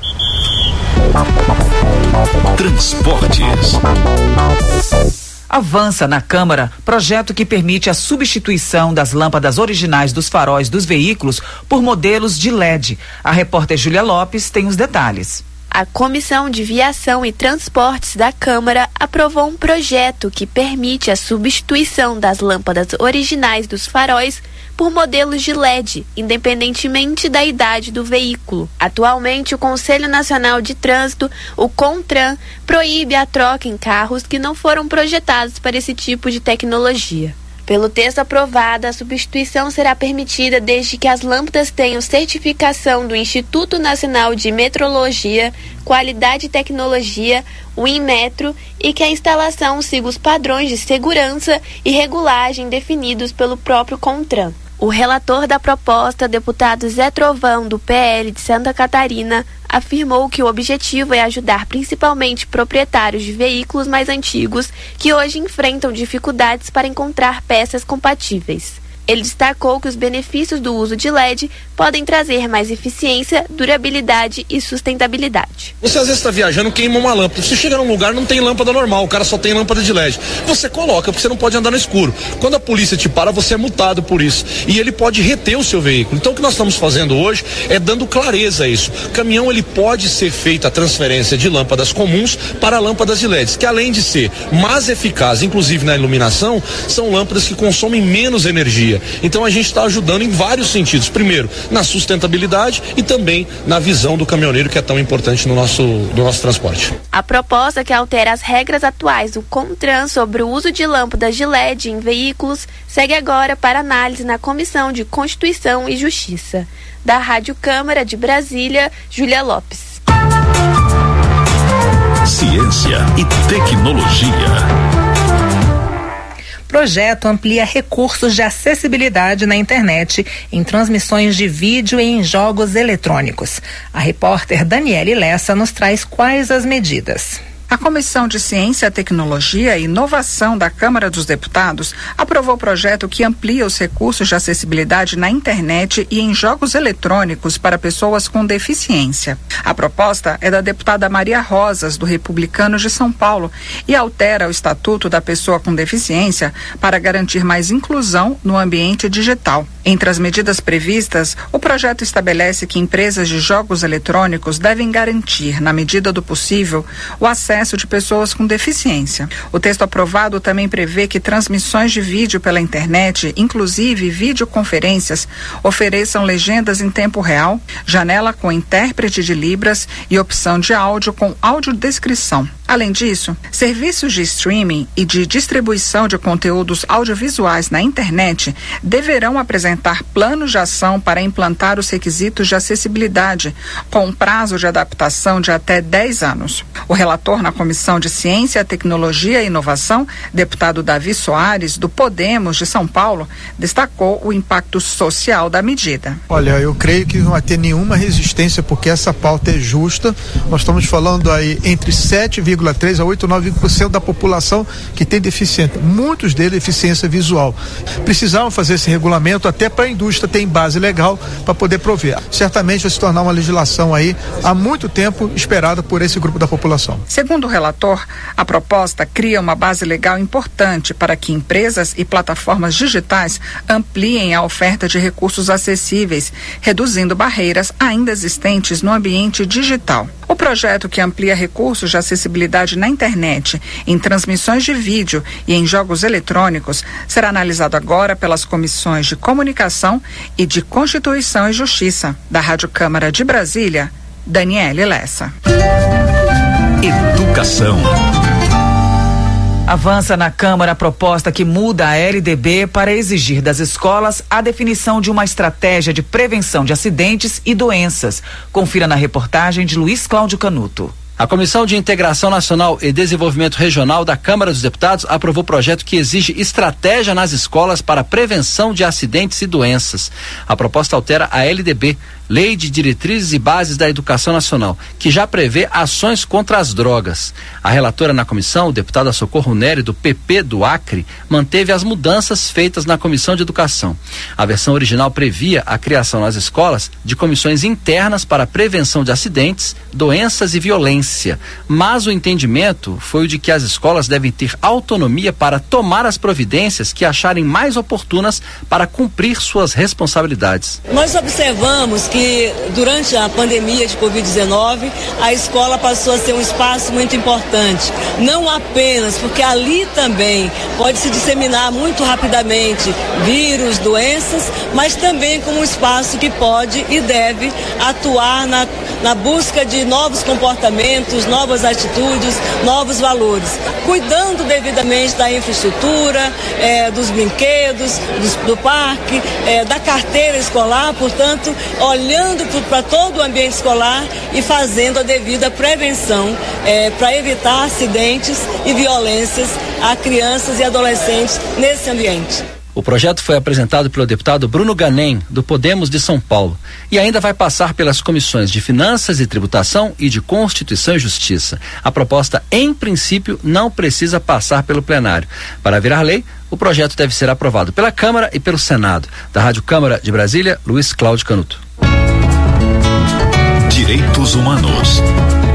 Transportes. Avança na Câmara projeto que permite a substituição das lâmpadas originais dos faróis dos veículos por modelos de L E D. A repórter Júlia Lopes tem os detalhes. A Comissão de Viação e Transportes da Câmara aprovou um projeto que permite a substituição das lâmpadas originais dos faróis por modelos de L E D, independentemente da idade do veículo. Atualmente, o Conselho Nacional de Trânsito, o CONTRAN, proíbe a troca em carros que não foram projetados para esse tipo de tecnologia. Pelo texto aprovado, a substituição será permitida desde que as lâmpadas tenham certificação do Instituto Nacional de Metrologia, Qualidade e Tecnologia, o Inmetro, e que a instalação siga os padrões de segurança e regulagem definidos pelo próprio CONTRAN. O relator da proposta, deputado Zé Trovão, do P L de Santa Catarina, afirmou que o objetivo é ajudar principalmente proprietários de veículos mais antigos que hoje enfrentam dificuldades para encontrar peças compatíveis. Ele destacou que os benefícios do uso de L E D podem trazer mais eficiência, durabilidade e sustentabilidade. Você às vezes está viajando, queima uma lâmpada. Você chega num lugar, não tem lâmpada normal, o cara só tem lâmpada de L E D. Você coloca, porque você não pode andar no escuro. Quando a polícia te para, você é multado por isso. E ele pode reter o seu veículo. Então o que nós estamos fazendo hoje é dando clareza a isso. O caminhão, ele pode ser feita a transferência de lâmpadas comuns para lâmpadas de L E Ds, que além de ser mais eficaz, inclusive na iluminação, são lâmpadas que consomem menos energia. Então a gente está ajudando em vários sentidos. Primeiro, na sustentabilidade e também na visão do caminhoneiro, que é tão importante no nosso, no nosso transporte. A proposta que altera as regras atuais do CONTRAN sobre o uso de lâmpadas de L E D em veículos segue agora para análise na Comissão de Constituição e Justiça. Da Rádio Câmara de Brasília, Júlia Lopes. Ciência e tecnologia. Projeto amplia recursos de acessibilidade na internet, em transmissões de vídeo e em jogos eletrônicos. A repórter Daniele Lessa nos traz quais as medidas. A Comissão de Ciência, Tecnologia e Inovação da Câmara dos Deputados aprovou o projeto que amplia os recursos de acessibilidade na internet e em jogos eletrônicos para pessoas com deficiência. A proposta é da deputada Maria Rosas, do Republicanos de São Paulo, e altera o Estatuto da Pessoa com Deficiência para garantir mais inclusão no ambiente digital. Entre as medidas previstas, o projeto estabelece que empresas de jogos eletrônicos devem garantir, na medida do possível, o acesso de pessoas com deficiência. O texto aprovado também prevê que transmissões de vídeo pela internet, inclusive videoconferências, ofereçam legendas em tempo real, janela com intérprete de Libras e opção de áudio com audiodescrição. Além disso, serviços de streaming e de distribuição de conteúdos audiovisuais na internet deverão apresentar planos de ação para implantar os requisitos de acessibilidade, com um prazo de adaptação de até dez anos. O relator na Comissão de Ciência, Tecnologia e Inovação, deputado Davi Soares, do Podemos de São Paulo, destacou o impacto social da medida. Olha, eu creio que não vai ter nenhuma resistência, porque essa pauta é justa. Nós estamos falando aí entre sete vírgula três a oito, nove por cento da população que tem deficiência, muitos deles deficiência visual. Precisavam fazer esse regulamento até para a indústria ter base legal para poder prover. Certamente vai se tornar uma legislação aí há muito tempo esperada por esse grupo da população. Segundo o relator, a proposta cria uma base legal importante para que empresas e plataformas digitais ampliem a oferta de recursos acessíveis, reduzindo barreiras ainda existentes no ambiente digital. O projeto, que amplia recursos de acessibilidade na internet, em transmissões de vídeo e em jogos eletrônicos, será analisado agora pelas comissões de Comunicação e de Constituição e Justiça. Da Rádio Câmara de Brasília, Daniele Lessa. Educação. Avança na Câmara a proposta que muda a L D B para exigir das escolas a definição de uma estratégia de prevenção de acidentes e doenças. Confira na reportagem de Luiz Cláudio Canuto. A Comissão de Integração Nacional e Desenvolvimento Regional da Câmara dos Deputados aprovou projeto que exige estratégia nas escolas para prevenção de acidentes e doenças. A proposta altera a L D B, Lei de Diretrizes e Bases da Educação Nacional, que já prevê ações contra as drogas. A relatora na comissão, o deputado Socorro Nery, do P P do Acre, manteve as mudanças feitas na Comissão de Educação. A versão original previa a criação nas escolas de comissões internas para prevenção de acidentes, doenças e violência. Mas o entendimento foi o de que as escolas devem ter autonomia para tomar as providências que acharem mais oportunas para cumprir suas responsabilidades. Nós observamos que durante a pandemia de covid dezenove, a escola passou a ser um espaço muito importante. Não apenas porque ali também pode se disseminar muito rapidamente vírus, doenças, mas também como um espaço que pode e deve atuar na, na busca de novos comportamentos, novas atitudes, novos valores, cuidando devidamente da infraestrutura, eh, dos brinquedos, do, do parque, eh, da carteira escolar, portanto, olhando para todo o ambiente escolar e fazendo a devida prevenção eh, para evitar acidentes e violências a crianças e adolescentes nesse ambiente. O projeto foi apresentado pelo deputado Bruno Ganem, do Podemos de São Paulo, e ainda vai passar pelas comissões de Finanças e Tributação e de Constituição e Justiça. A proposta, em princípio, não precisa passar pelo plenário. Para virar lei, o projeto deve ser aprovado pela Câmara e pelo Senado. Da Rádio Câmara de Brasília, Luiz Cláudio Canuto. Direitos Humanos.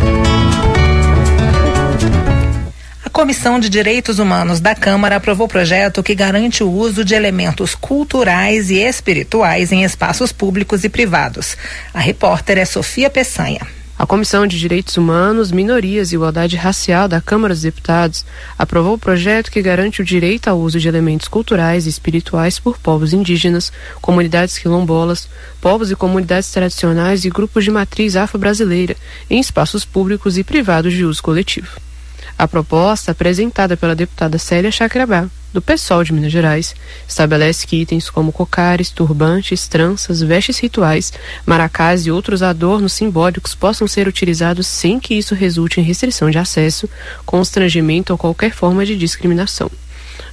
A Comissão de Direitos Humanos da Câmara aprovou o projeto que garante o uso de elementos culturais e espirituais em espaços públicos e privados. A repórter é Sofia Peçanha. A Comissão de Direitos Humanos, Minorias e Igualdade Racial da Câmara dos Deputados aprovou o projeto que garante o direito ao uso de elementos culturais e espirituais por povos indígenas, comunidades quilombolas, povos e comunidades tradicionais e grupos de matriz afro-brasileira em espaços públicos e privados de uso coletivo. A proposta, apresentada pela deputada Célia Chacriabá, do PSOL de Minas Gerais, estabelece que itens como cocares, turbantes, tranças, vestes rituais, maracás e outros adornos simbólicos possam ser utilizados sem que isso resulte em restrição de acesso, constrangimento ou qualquer forma de discriminação.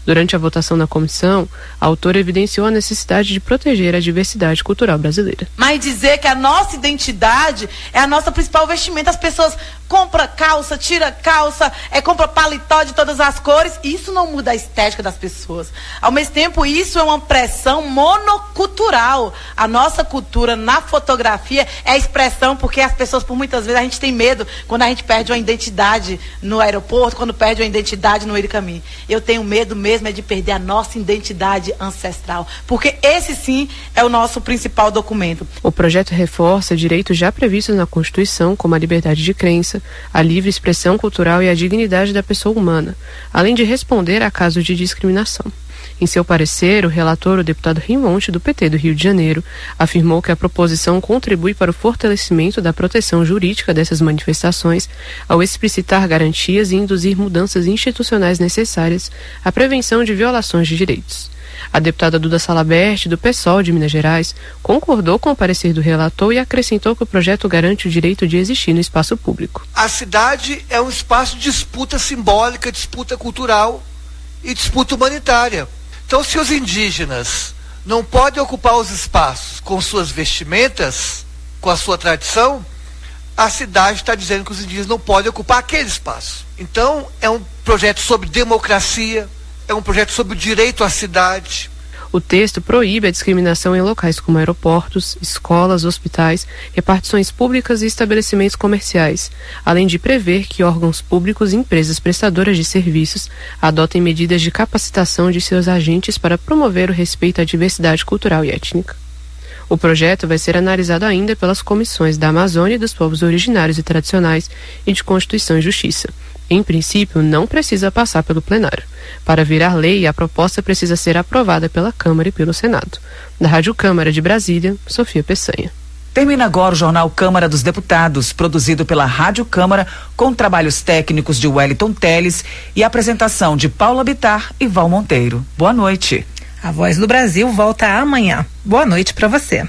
Durante a votação na comissão, a autora evidenciou a necessidade de proteger a diversidade cultural brasileira. Mas dizer que a nossa identidade é a nossa principal vestimenta, as pessoas compram calça, tira calça, é, compra paletó de todas as cores, isso não muda a estética das pessoas. Ao mesmo tempo, isso é uma pressão monocultural. A nossa cultura na fotografia é expressão, porque as pessoas, por muitas vezes, a gente tem medo quando a gente perde uma identidade no aeroporto, quando perde uma identidade no Iricami. Eu tenho medo mesmo é de perder a nossa identidade ancestral, porque esse sim é o nosso principal documento. O projeto reforça direitos já previstos na Constituição, como a liberdade de crença, a livre expressão cultural e a dignidade da pessoa humana, além de responder a casos de discriminação. Em seu parecer, o relator, o deputado Rimonte, do P T do Rio de Janeiro, afirmou que a proposição contribui para o fortalecimento da proteção jurídica dessas manifestações, ao explicitar garantias e induzir mudanças institucionais necessárias à prevenção de violações de direitos. A deputada Duda Salabert, do PSOL de Minas Gerais, concordou com o parecer do relator e acrescentou que o projeto garante o direito de existir no espaço público. A cidade é um espaço de disputa simbólica, disputa cultural e disputa humanitária. Então, se os indígenas não podem ocupar os espaços com suas vestimentas, com a sua tradição, a cidade está dizendo que os indígenas não podem ocupar aquele espaço. Então, é um projeto sobre democracia, é um projeto sobre o direito à cidade. O texto proíbe a discriminação em locais como aeroportos, escolas, hospitais, repartições públicas e estabelecimentos comerciais, além de prever que órgãos públicos e empresas prestadoras de serviços adotem medidas de capacitação de seus agentes para promover o respeito à diversidade cultural e étnica. O projeto vai ser analisado ainda pelas comissões da Amazônia e dos povos originários e tradicionais e de Constituição e Justiça. Em princípio, não precisa passar pelo plenário. Para virar lei, a proposta precisa ser aprovada pela Câmara e pelo Senado. Da Rádio Câmara de Brasília, Sofia Peçanha. Termina agora o Jornal Câmara dos Deputados, produzido pela Rádio Câmara, com trabalhos técnicos de Wellington Teles e apresentação de Paula Bittar e Val Monteiro. Boa noite. A Voz do Brasil volta amanhã. Boa noite para você.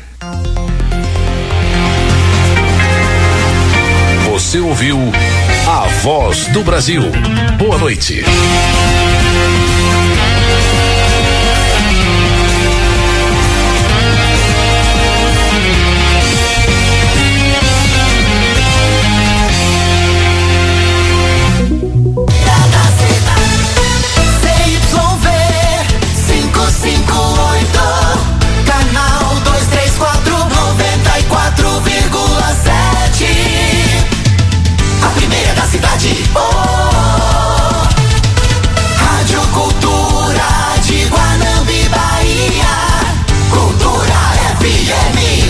Você ouviu A Voz do Brasil. Boa noite. Oh, Rádio Cultura de Guanambi, Bahia. Cultura F M.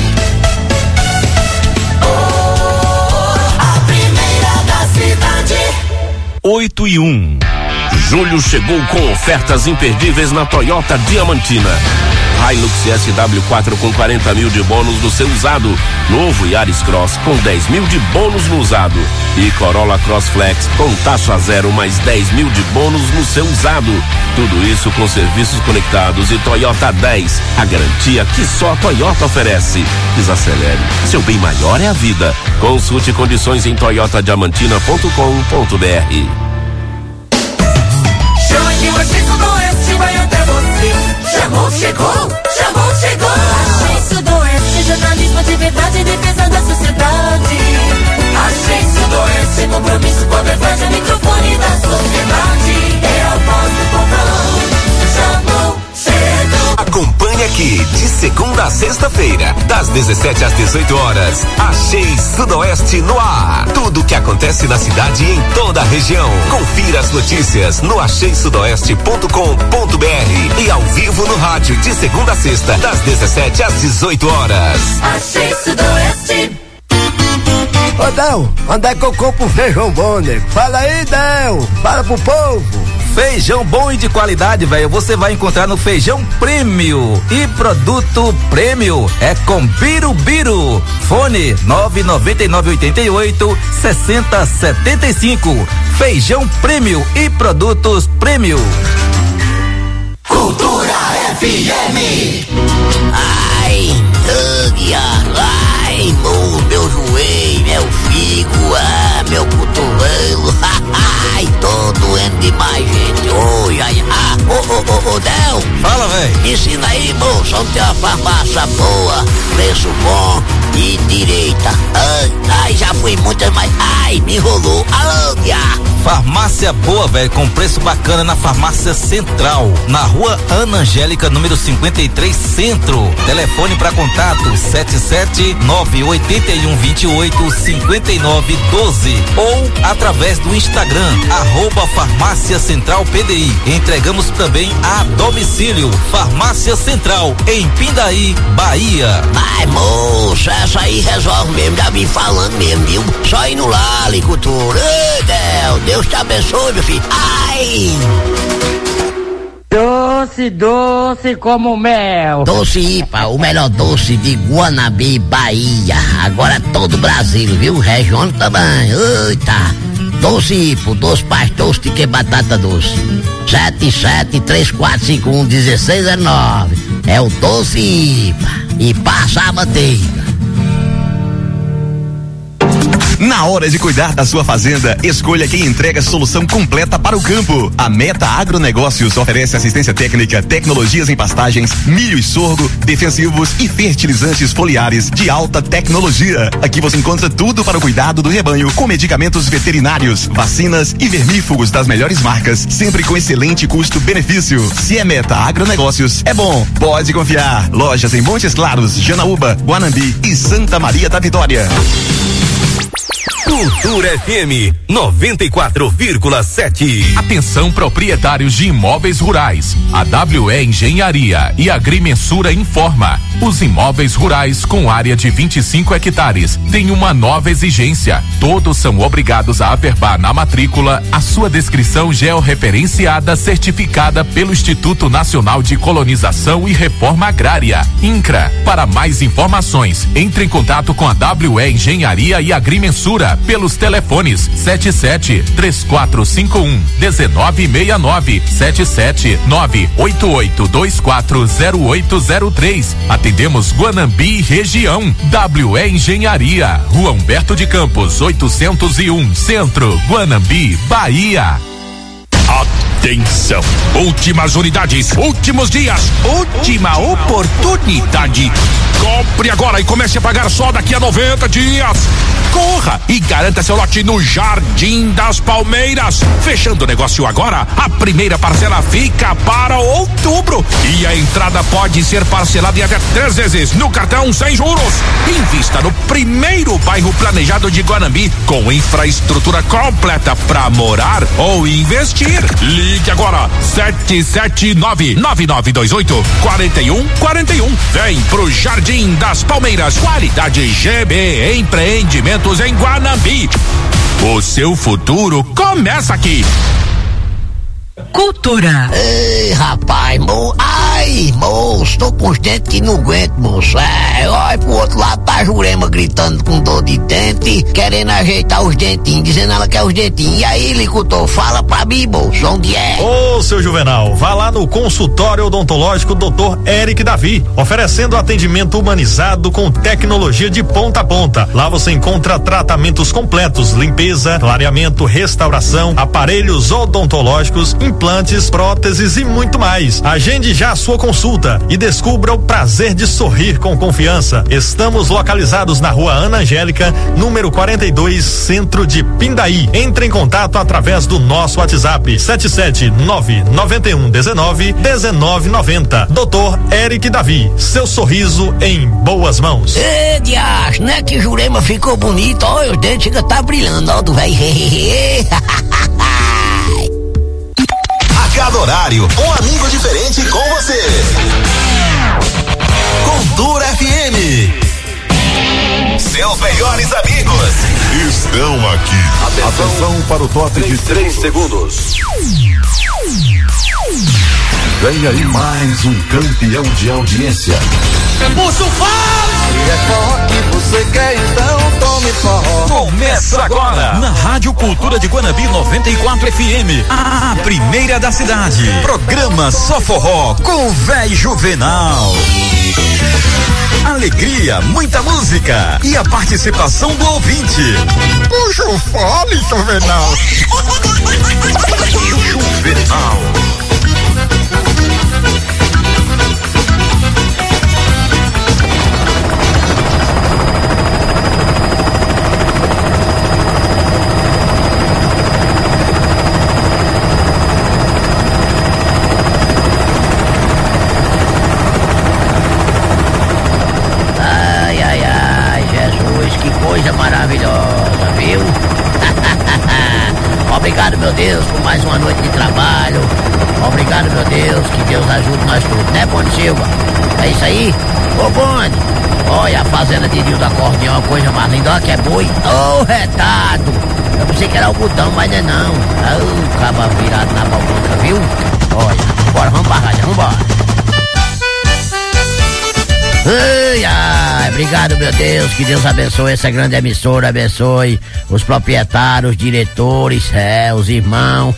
Oh, a primeira da cidade. oito e um. Julho chegou com ofertas imperdíveis na Toyota Diamantina. Hilux S W quatro com quarenta mil de bônus no seu usado. Novo Yaris Cross com dez mil de bônus no usado. E Corolla Cross Flex com taxa zero mais dez mil de bônus no seu usado. Tudo isso com serviços conectados e Toyota dez. A garantia que só a Toyota oferece. Desacelere. Seu bem maior é a vida. Consulte condições em toyota diamantina ponto com ponto b r. Chama que o Axis Sudoeste vai até você. Chamou, chegou, chamou, chegou. Axis Sudoeste, jornalismo de verdade, defesa da sociedade. Axis Sudoeste, compromisso com a verdade, o microfone da sociedade. É a voz do povão. Chamou, chegou. Acompanhe aqui, de segunda a sexta-feira, das dezessete às dezoito horas. Axis Sudoeste no ar. Tudo o que acontece na cidade e em toda a região. Confira as notícias no axis sudoeste ponto com ponto b r e ao vivo no rádio, de segunda a sexta, das dezessete às dezoito horas. Axis Sudoeste. Ô Del, onde é que eu compro feijão bom, nego? Fala aí, Del, fala pro povo. Feijão bom e de qualidade, velho, você vai encontrar no Feijão Prêmio. E produto Prêmio é com Birubiru. Fone nove nove nove oito oito seis zero sete cinco. Feijão Prêmio e produtos Prêmio. Cultura F M. Ai, Anguia, ai, no meu joelho, meu figo, ah, meu cotovelo, ai, tô doendo demais, gente, oi, ai, ah, oh, oh, ensina aí, moço, onde tem uma farmácia boa, preço bom e direita. Ai, ai, já fui muitas, mas ai, me enrolou. Alô, Guiá. Farmácia boa, velho, com preço bacana na Farmácia Central, na rua Ana Angélica, número cinquenta e três, Centro. Telefone para contato sete sete nove oito um dois oito cinco nove um dois ou através do Instagram, arroba Farmácia Central P D I. Entregamos também a domicílio. Farmácia Central, em Pindaí, Bahia. Ai, moça, essa aí resolve mesmo, já vim falando mesmo, viu? Só indo lá, licultura. Ei, Deus, Deus te abençoe, meu filho. Ai! Doce, doce como mel. Doce Ipa, o melhor doce de Guanambi, Bahia. Agora todo o Brasil, viu? Região também. Eita! Doce Ipa, doce paz, doce de que batata doce. sete sete três quatro cinco um um seis zero nove. É o Doce Ipa. E passa a manteiga. Na hora de cuidar da sua fazenda, escolha quem entrega solução completa para o campo. A Meta Agronegócios oferece assistência técnica, tecnologias em pastagens, milho e sorgo, defensivos e fertilizantes foliares de alta tecnologia. Aqui você encontra tudo para o cuidado do rebanho, com medicamentos veterinários, vacinas e vermífugos das melhores marcas, sempre com excelente custo-benefício. Se é Meta Agronegócios, é bom, pode confiar. Lojas em Montes Claros, Janaúba, Guanambi e Santa Maria da Vitória. Cultura F M noventa e quatro vírgula sete. Atenção, proprietários de imóveis rurais. A W E Engenharia e Agrimensura informa: os imóveis rurais com área de vinte e cinco hectares têm uma nova exigência. Todos são obrigados a averbar na matrícula a sua descrição georreferenciada certificada pelo Instituto Nacional de Colonização e Reforma Agrária, INCRA. Para mais informações, entre em contato com a W E Engenharia e Agrimensura pelos telefones sete sete três quatro cinco um um nove seis nove, sete sete nove oito oito dois quatro zero oito zero três. Atendemos Guanambi e região. W E Engenharia, Rua Humberto de Campos, oitocentos e um, Centro, Guanambi, Bahia. Atenção! Últimas unidades, últimos dias, última oportunidade. Compre agora e comece a pagar só daqui a noventa dias. Corra e garanta seu lote no Jardim das Palmeiras. Fechando o negócio agora, a primeira parcela fica para outubro e a entrada pode ser parcelada em até três vezes no cartão sem juros. Invista no primeiro bairro planejado de Guanambi com infraestrutura completa para morar ou investir. Ligue agora sete sete nove nove nove dois oito quatro um quatro um. Vem pro Jardim das Palmeiras. Qualidade G B Empreendimentos em Guanambi. O seu futuro começa aqui. Cultura. Ei, rapaz, mo... ai, moço, tô com os dentes que não aguento, moço. É, olha pro outro lado, tá a Jurema gritando com dor de dente, querendo ajeitar os dentinhos, dizendo ela quer os dentinhos. E aí, licultor, fala pra mim, moço, onde é? Ô, seu Juvenal, vá lá no consultório odontológico doutor Eric Davi, oferecendo atendimento humanizado com tecnologia de ponta a ponta. Lá você encontra tratamentos completos, limpeza, clareamento, restauração, aparelhos odontológicos, implantes, próteses e muito mais. Agende já a sua consulta e descubra o prazer de sorrir com confiança. Estamos localizados na Rua Ana Angélica, número quarenta e dois, Centro de Pindaí. Entre em contato através do nosso WhatsApp sete sete nove nove um um nove um nove nove zero. doutor Eric Davi, seu sorriso em boas mãos. Ê, diacho, né, que Jurema ficou bonito, olha, os dentes chega tá brilhando, ó, do velho. A cada horário, um amigo diferente com você. Cultura F M. Seus melhores amigos estão aqui. Atenção, Atenção para o top de três segundos. Vem aí mais um campeão de audiência. Puxa o fala! Se é forró que você quer, então tome forró. Começa agora na Rádio Cultura de Guanambi noventa e quatro F M, a primeira da cidade. Programa Só Forró com o véi Juvenal. Alegria, muita música e a participação do ouvinte. Puxa o fole, Juvenal. Juvenal. Obrigado, meu Deus, por mais uma noite de trabalho. Obrigado, meu Deus, que Deus ajude nós todos, né, Boni Silva? É isso aí? Ô, Boni, olha a fazenda de Nil do Acordeão, coisa mais linda, olha que é boi. Ô, oh, retado! Eu pensei que era o botão, mas não é não. Ah, o caba virado na balconca, viu? Olha, bora, vamos pra rádio, vambora. Ai, ai, obrigado, meu Deus, que Deus abençoe essa grande emissora, abençoe os proprietários, os diretores, é, os irmãos,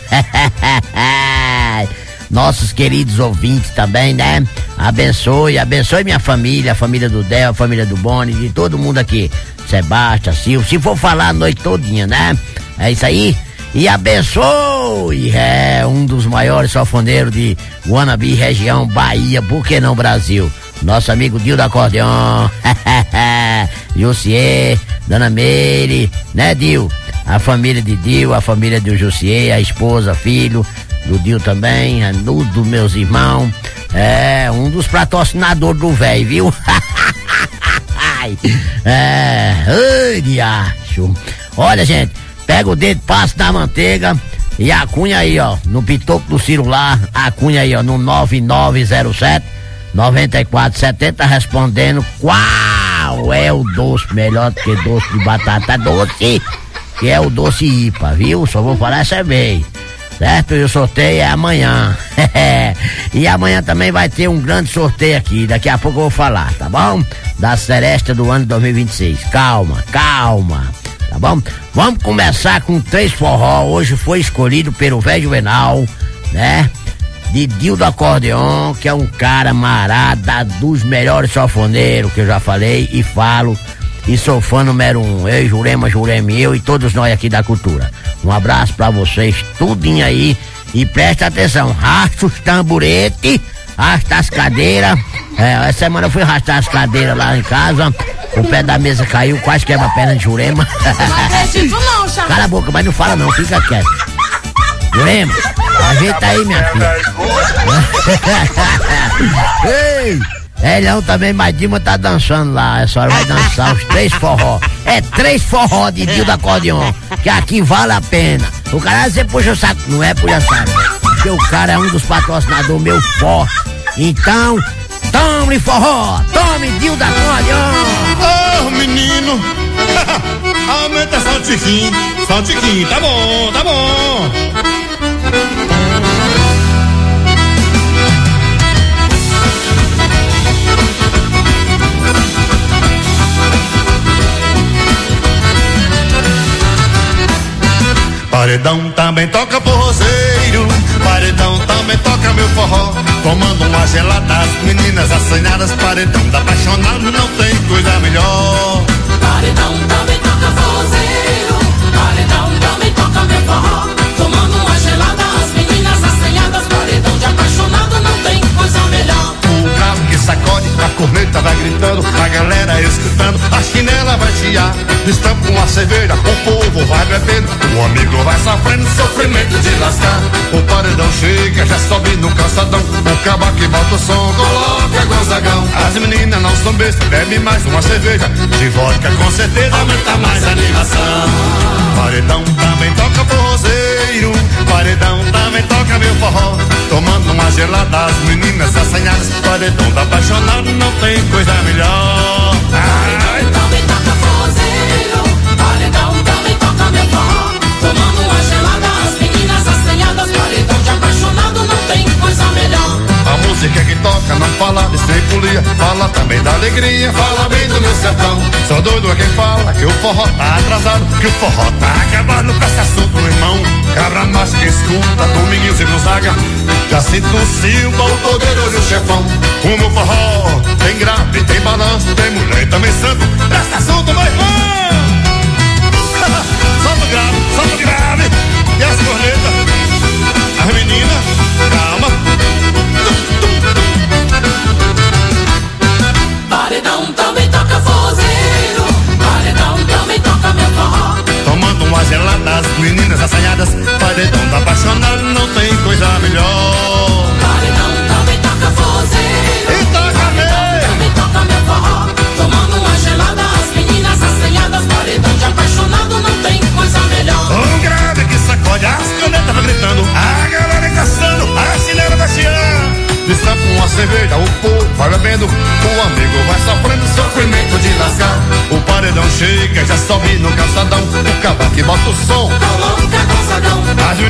nossos queridos ouvintes também, né? Abençoe, abençoe minha família, a família do Del, a família do Boni, de todo mundo aqui, Sebastião, Silvio, se for falar a noite todinha, né? É isso aí. E abençoe, é, um dos maiores sanfoneiros de Guanabi, região Bahia, por que não Brasil? Nosso amigo Dil do Acordeão, Jussier, Dona Meire, né, Dil? A família de Dil, a família do Jussier, a esposa, filho do Dil também, a nu dos meus irmãos, é, um dos patrocinadores do velho, viu? É, ai, diacho. Olha, gente, pega o dedo, passa na manteiga e a cunha aí, ó, no pitoco do celular, a cunha aí, ó, no nove nove zero sete noventa e quatro setenta, respondendo qual é o doce melhor do que doce de batata doce, que é o doce I P A, viu? Só vou falar essa vez, certo? E o sorteio é amanhã. E amanhã também vai ter um grande sorteio aqui, daqui a pouco eu vou falar, tá bom? Da Seresta do ano dois mil e vinte e seis. Calma, calma, tá bom? Vamos começar com três forró. Hoje foi escolhido pelo velho Juvenal, né? De Dil do Acordeão, que é um cara marada, dos melhores sanfoneiros que eu já falei e falo, e sou fã número um, eu, Jurema, Jurema e eu e todos nós aqui da cultura. Um abraço pra vocês, tudinho aí, e presta atenção, rasta os tamborete, rasta as cadeiras, é, essa semana eu fui arrastar as cadeiras lá em casa, o pé da mesa caiu, quase quebra a perna de Jurema. Cala a boca, mas não fala não, fica quieto. Jurema, ajeita aí, minha filha. Ei, Elhão também, mas Dilma tá dançando lá. Essa hora vai dançar os três forró. É três forró de Dil do Acordeão, que aqui vale a pena. O cara, você puxa o saco, não é puxa saco, porque o cara é um dos patrocinadores meu forte. Então, tome forró, tome Dil do Acordeão. Ô, oh, menino, aumenta só um tiquinho, só um tiquinho, tá bom, tá bom. Paredão também toca forrozeiro, paredão também toca meu forró. Tomando uma gelada, as meninas assanhadas, paredão da apaixonado, não tem coisa melhor. Paredão também toca forrozeiro, paredão também toca meu forró. Tomando uma gelada, as meninas assanhadas, paredão de apaixonado, não tem coisa melhor. O carro que sacode, a corneta vai gritando, a galera escutando, a chinela vai chiar. Estampa uma cerveja, o povo vai bebendo, o amigo vai sofrendo sofrimento de lascar. O paredão chega, já sobe no calçadão, o cabo que bota o som, coloca gozagão. As meninas não são bestas, bebe mais uma cerveja, de vodka com certeza aumenta mais a animação. Paredão também toca forrozeiro, paredão também toca meu forró. Tomando uma gelada, as meninas assanhadas, paredão da apaixonado, não tem coisa melhor. Paredão também toca forrozeiro, paredão também toca meu forró. Tomando uma gelada, as meninas assanhadas, paredão de apaixonado, não tem coisa melhor. A música que toca não fala de sem folia, fala também da alegria, fala bem do meu sertão. Só doido é quem fala que o forró tá atrasado, que o forró tá acabado com esse assunto, irmão. Cabra mais que escuta, Dominguinhos e Gonzaga, já sinto o Silva, o poderoso chefão. O meu forró tem grave, tem balanço, tem mulher e também santo, presta assunto, meu irmão. Solta o grave, solta o grave, e as cornetas, as meninas, calma. Paredão também toca forrozeiro, paredão também toca meu forró. Tomando uma gelada, as meninas assanhadas, paredão da apaixonado, não tem coisa melhor. Paredão também toca forrozeiro, e toca paredão também toca meu forró. Tomando uma gelada, as meninas assanhadas, paredão de apaixonado, não tem coisa melhor. Um grave que sacode as cerveja, o povo vai bebendo, o amigo vai sofrendo sofrimento de lascar. O paredão chega, já sobe no calçadão, o cavaco bota o som, coloca calçadão.